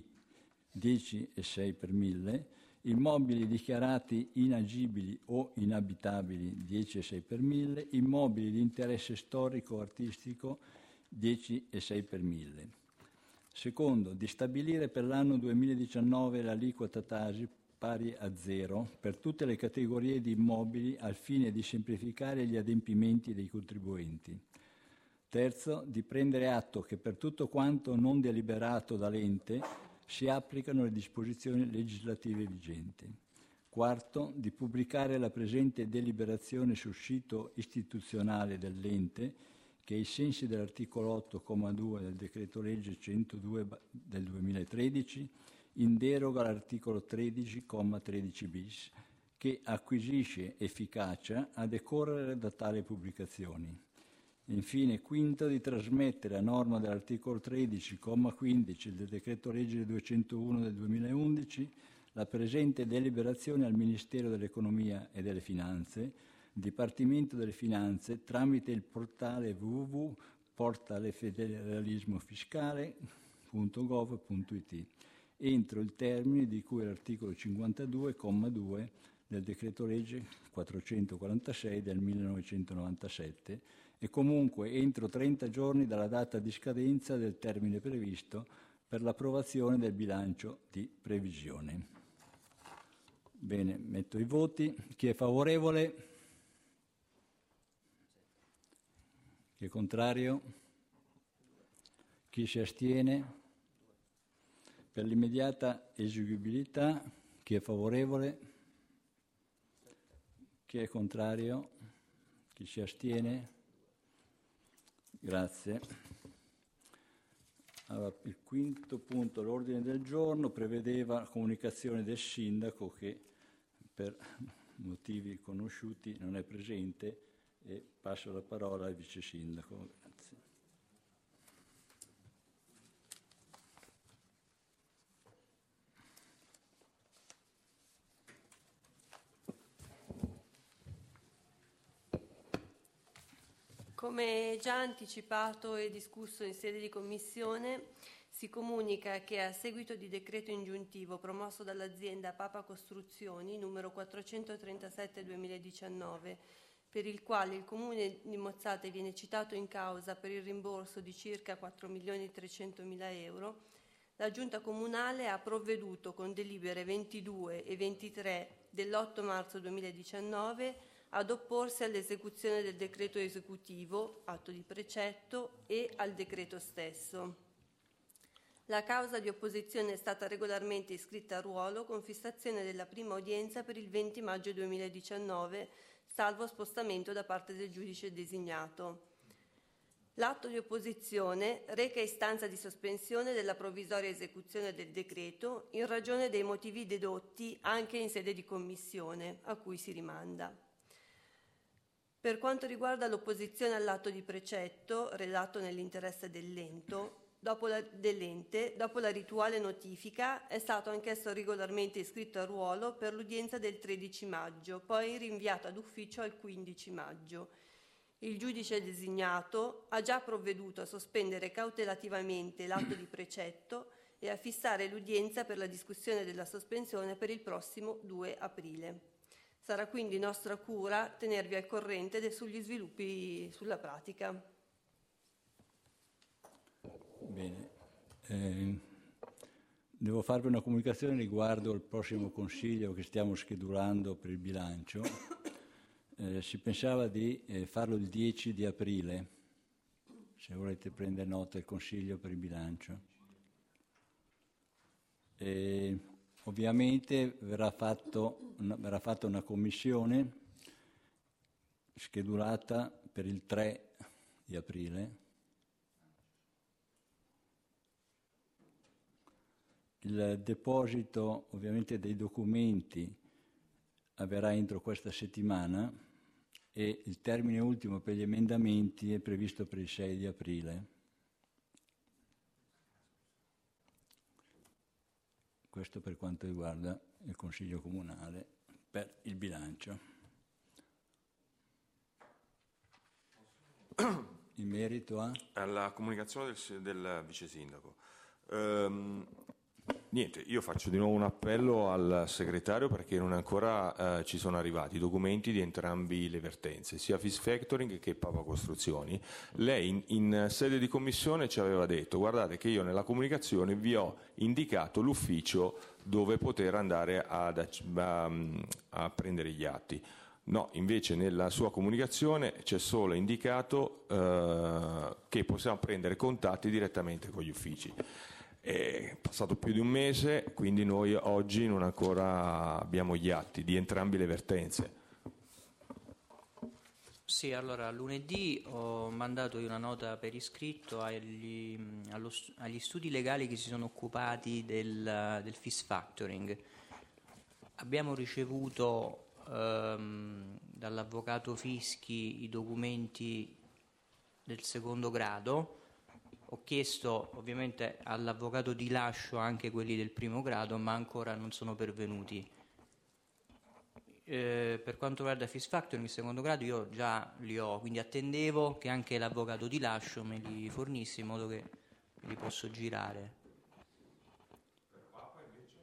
10,6 per 1000, immobili dichiarati inagibili o inabitabili, 10,6 per 1000, immobili di interesse storico-artistico, 10,6 per 1000. Secondo, di stabilire per l'anno 2019 l'aliquota TASI pari a 0 per tutte le categorie di immobili al fine di semplificare gli adempimenti dei contribuenti. Terzo, di prendere atto che per tutto quanto non deliberato dall'ente si applicano le disposizioni legislative vigenti. Quarto, di pubblicare la presente deliberazione sul sito istituzionale dell'ente che ai sensi dell'articolo 8,2 del decreto legge 102 del 2013 in deroga all'articolo 13,13 bis che acquisisce efficacia a decorrere da tale pubblicazioni. Infine, quinto, di trasmettere a norma dell'articolo 13,15 del decreto legge 201 del 2011 la presente deliberazione al Ministero dell'Economia e delle Finanze, Dipartimento delle Finanze, tramite il portale www.portalefederalismofiscale.gov.it, entro il termine di cui l'articolo 52,2 del decreto legge 446 del 1997 e comunque entro 30 giorni dalla data di scadenza del termine previsto per l'approvazione del bilancio di previsione. Bene, metto i voti. Chi è favorevole? Chi è contrario? Chi si astiene? Per l'immediata eseguibilità, chi è favorevole? Chi è contrario? Chi si astiene? Grazie. Allora, il quinto punto, l'ordine del giorno, prevedeva comunicazione del sindaco che per motivi conosciuti non è presente, e passo la parola al vice sindaco. Grazie.
Come già anticipato e discusso in sede di commissione, si comunica che a seguito di decreto ingiuntivo promosso dall'azienda Papa Costruzioni numero 437/2019, per il quale il Comune di Mozzate viene citato in causa per il rimborso di circa 4.300.000 euro, la Giunta Comunale ha provveduto con delibere 22 e 23 dell'8 marzo 2019 ad opporsi all'esecuzione del decreto esecutivo, atto di precetto, e al decreto stesso. La causa di opposizione è stata regolarmente iscritta a ruolo con fissazione della prima udienza per il 20 maggio 2019, salvo spostamento da parte del giudice designato. L'atto di opposizione reca istanza di sospensione della provvisoria esecuzione del decreto in ragione dei motivi dedotti anche in sede di commissione, a cui si rimanda. Per quanto riguarda l'opposizione all'atto di precetto, redatto nell'interesse dell'ente, dopo la rituale notifica, è stato anch'esso regolarmente iscritto a ruolo per l'udienza del 13 maggio, poi rinviato ad ufficio al 15 maggio. Il giudice designato ha già provveduto a sospendere cautelativamente l'atto di precetto e a fissare l'udienza per la discussione della sospensione per il prossimo 2 aprile. Sarà quindi nostra cura tenervi al corrente sugli sviluppi sulla pratica.
Bene. Devo farvi una comunicazione riguardo il prossimo consiglio che stiamo schedulando per il bilancio. Si pensava di farlo il 10 di aprile, se volete prendere nota, il consiglio per il bilancio. Ovviamente verrà fatta una commissione schedulata per il 3 di aprile. Il deposito ovviamente dei documenti avverrà entro questa settimana e il termine ultimo per gli emendamenti è previsto per il 6 di aprile. Questo per quanto riguarda il Consiglio Comunale per il bilancio. In merito
alla comunicazione del vice sindaco. Niente, io faccio di nuovo un appello al segretario perché non ancora ci sono arrivati i documenti di entrambi le vertenze, sia Fis Factoring che Papa Costruzioni. Lei in sede di commissione ci aveva detto: guardate che io nella comunicazione vi ho indicato l'ufficio dove poter andare a prendere gli atti. No, invece nella sua comunicazione c'è solo indicato che possiamo prendere contatti direttamente con gli uffici. È passato più di un mese, quindi noi oggi non ancora abbiamo gli atti di entrambe le vertenze.
Sì, allora lunedì ho mandato io una nota per iscritto agli studi legali che si sono occupati del Fis Factoring. Abbiamo ricevuto dall'avvocato Fischi i documenti del secondo grado. Ho chiesto ovviamente all'avvocato Di Lascio anche quelli del primo grado, ma ancora non sono pervenuti. Per quanto riguarda Fis Factoring, il secondo grado io già li ho, quindi attendevo che anche l'avvocato Di Lascio me li fornisse in modo che li posso girare.
Per Papa invece?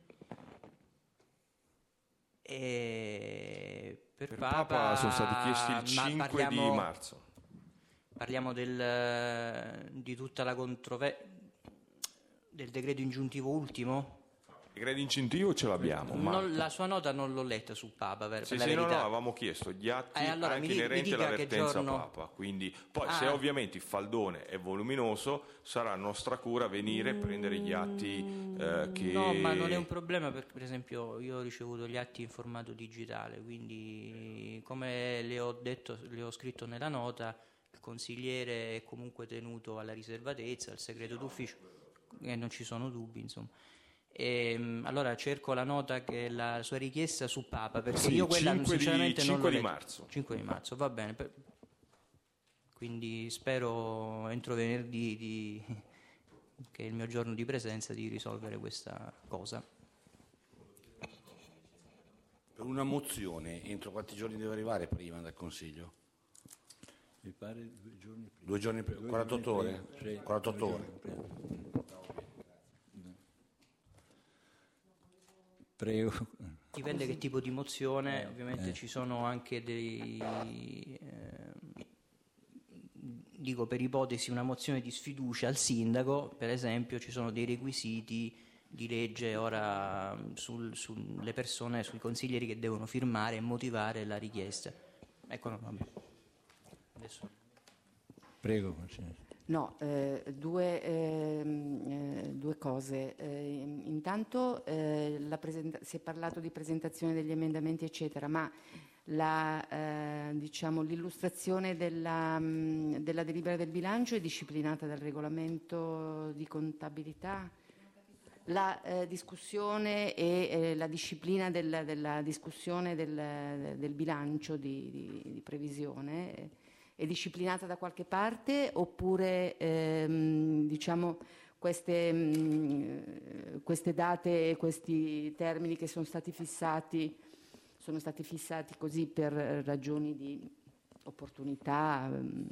Per
Papa sono stati chiesti il 5 di marzo.
Parliamo di tutta la controversia. Del decreto ingiuntivo ultimo?
Il decreto incentivo ce l'abbiamo, ma
La sua nota non l'ho letta su Papa, per
sì,
la
sì, no,
verità.
avevamo chiesto gli atti
allora
anche
mi
inerenti
dica che
all'avvertenza
giorno...
Papa, quindi poi se ovviamente il faldone è voluminoso sarà nostra cura venire e prendere gli atti che...
No, ma non è un problema perché per esempio io ho ricevuto gli atti in formato digitale, quindi come le ho detto, le ho scritto nella nota, il consigliere è comunque tenuto alla riservatezza, al segreto d'ufficio e non ci sono dubbi, insomma. Allora cerco la nota che è la sua richiesta su Papa, perché
sì,
bbè, quella sinceramente non l'ho
5 di
letta.
marzo.
5 di marzo, va bene. Quindi spero entro venerdì che è il mio giorno di presenza, di risolvere questa cosa.
Per una mozione entro quanti giorni deve arrivare prima dal Consiglio?
Mi pare 2 giorni prima.
2 giorni prima, 48 ore?
Sì,
48 ore.
Prego.
Dipende che tipo di mozione, ovviamente ci sono anche dei... dico per ipotesi una mozione di sfiducia al sindaco, per esempio ci sono dei requisiti di legge ora sulle persone, sui consiglieri che devono firmare e motivare la richiesta. Ecco, no, vabbè. Adesso.
Prego, Consigliere.
No, due cose. Intanto si è parlato di presentazione degli emendamenti, eccetera, ma diciamo, l'illustrazione della delibera del bilancio è disciplinata dal regolamento di contabilità. La discussione e la disciplina della discussione del bilancio di previsione è disciplinata da qualche parte, oppure diciamo queste date e questi termini che sono stati fissati così per ragioni di opportunità?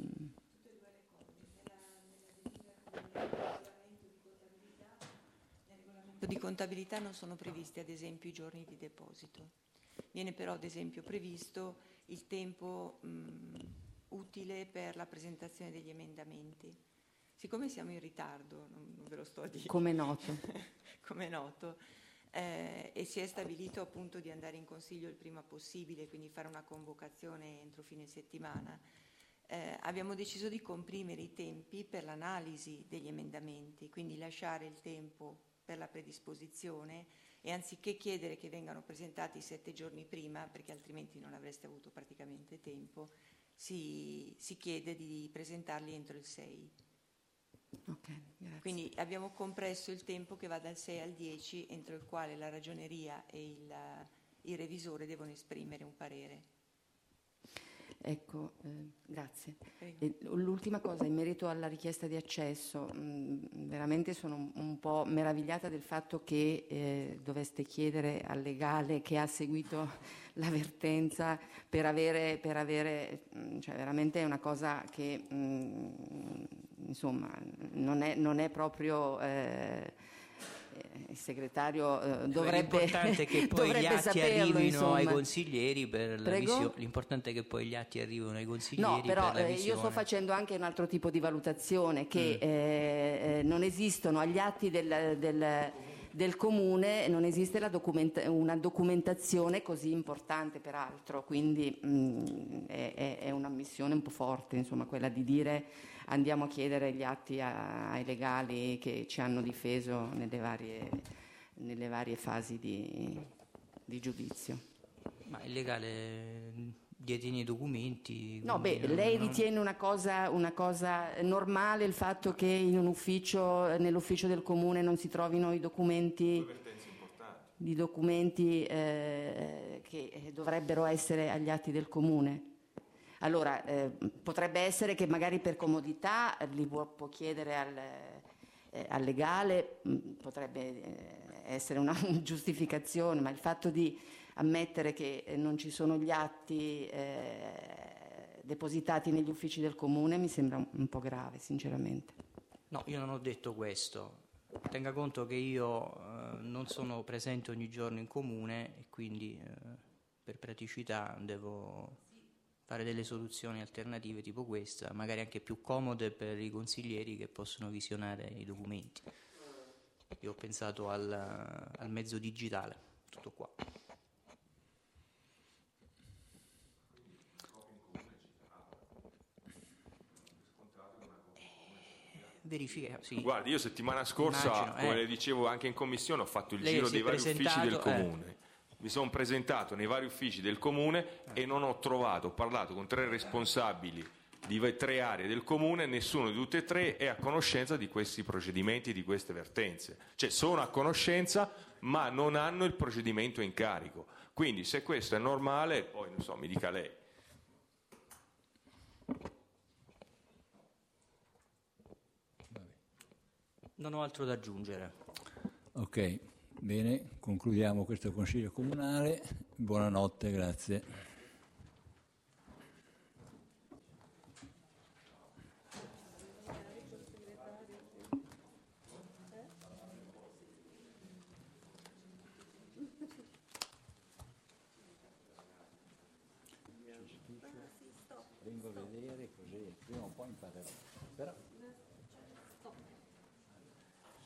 Di contabilità non sono previsti ad esempio i giorni di deposito. Viene però ad esempio previsto il tempo utile per la presentazione degli emendamenti. Siccome siamo in ritardo, non ve lo sto a dire.
Come noto.
Come noto. E si è stabilito appunto di andare in consiglio il prima possibile, quindi fare una convocazione entro fine settimana. Abbiamo deciso di comprimere i tempi per l'analisi degli emendamenti, quindi lasciare il tempo per la predisposizione e anziché chiedere che vengano presentati 7 giorni prima, perché altrimenti non avreste avuto praticamente tempo, si chiede di presentarli entro il 6.
Okay, grazie.
Quindi abbiamo compresso il tempo che va dal 6 al 10 entro il quale la ragioneria e il revisore devono esprimere un parere.
Ecco, grazie. L'ultima cosa, in merito alla richiesta di accesso, veramente sono un po' meravigliata del fatto che doveste chiedere al legale che ha seguito l'avvertenza per avere cioè veramente è una cosa che insomma non è proprio il segretario dovrebbe
l'importante è che poi gli atti
saperlo,
arrivino
insomma.
ai consiglieri per la
Prego?
visione. L'importante è che poi gli atti arrivino ai consiglieri
No, però
per la visione.
io sto facendo anche un altro tipo di valutazione, che non esistono agli atti del comune, non esiste una documentazione così importante peraltro, quindi è un'ammissione un po' forte, insomma, quella di dire andiamo a chiedere gli atti ai legali che ci hanno difeso nelle varie fasi di giudizio.
Ma il legale detiene i documenti.
No, lei ritiene una cosa normale il fatto che in un ufficio, nell'ufficio del comune non si trovino i documenti che dovrebbero essere agli atti del comune? Allora, potrebbe essere che magari per comodità li può chiedere al legale, potrebbe essere una giustificazione, ma il fatto di ammettere che non ci sono gli atti depositati negli uffici del comune mi sembra un po' grave, sinceramente.
No, io non ho detto questo. Tenga conto che io non sono presente ogni giorno in comune e quindi per praticità devo fare delle soluzioni alternative tipo questa, magari anche più comode per i consiglieri che possono visionare i documenti. Io ho pensato al mezzo digitale, tutto qua. Verifica, sì.
Guardi, io settimana scorsa,
Immagino,
come le dicevo anche in commissione, ho fatto il
Lei
giro
si
dei
è
vari uffici del
presentato,
comune. Mi sono presentato nei vari uffici del comune e non ho trovato, ho parlato con 3 responsabili di 3 aree del comune, nessuno di tutte e 3 è a conoscenza di questi procedimenti, di queste vertenze. Cioè sono a conoscenza ma non hanno il procedimento in carico. Quindi se questo è normale, poi non so, mi dica lei.
Non ho altro da aggiungere.
Ok, bene, concludiamo questo Consiglio Comunale. Buonanotte, grazie. Vengo a vedere così prima o poi imparerò. Però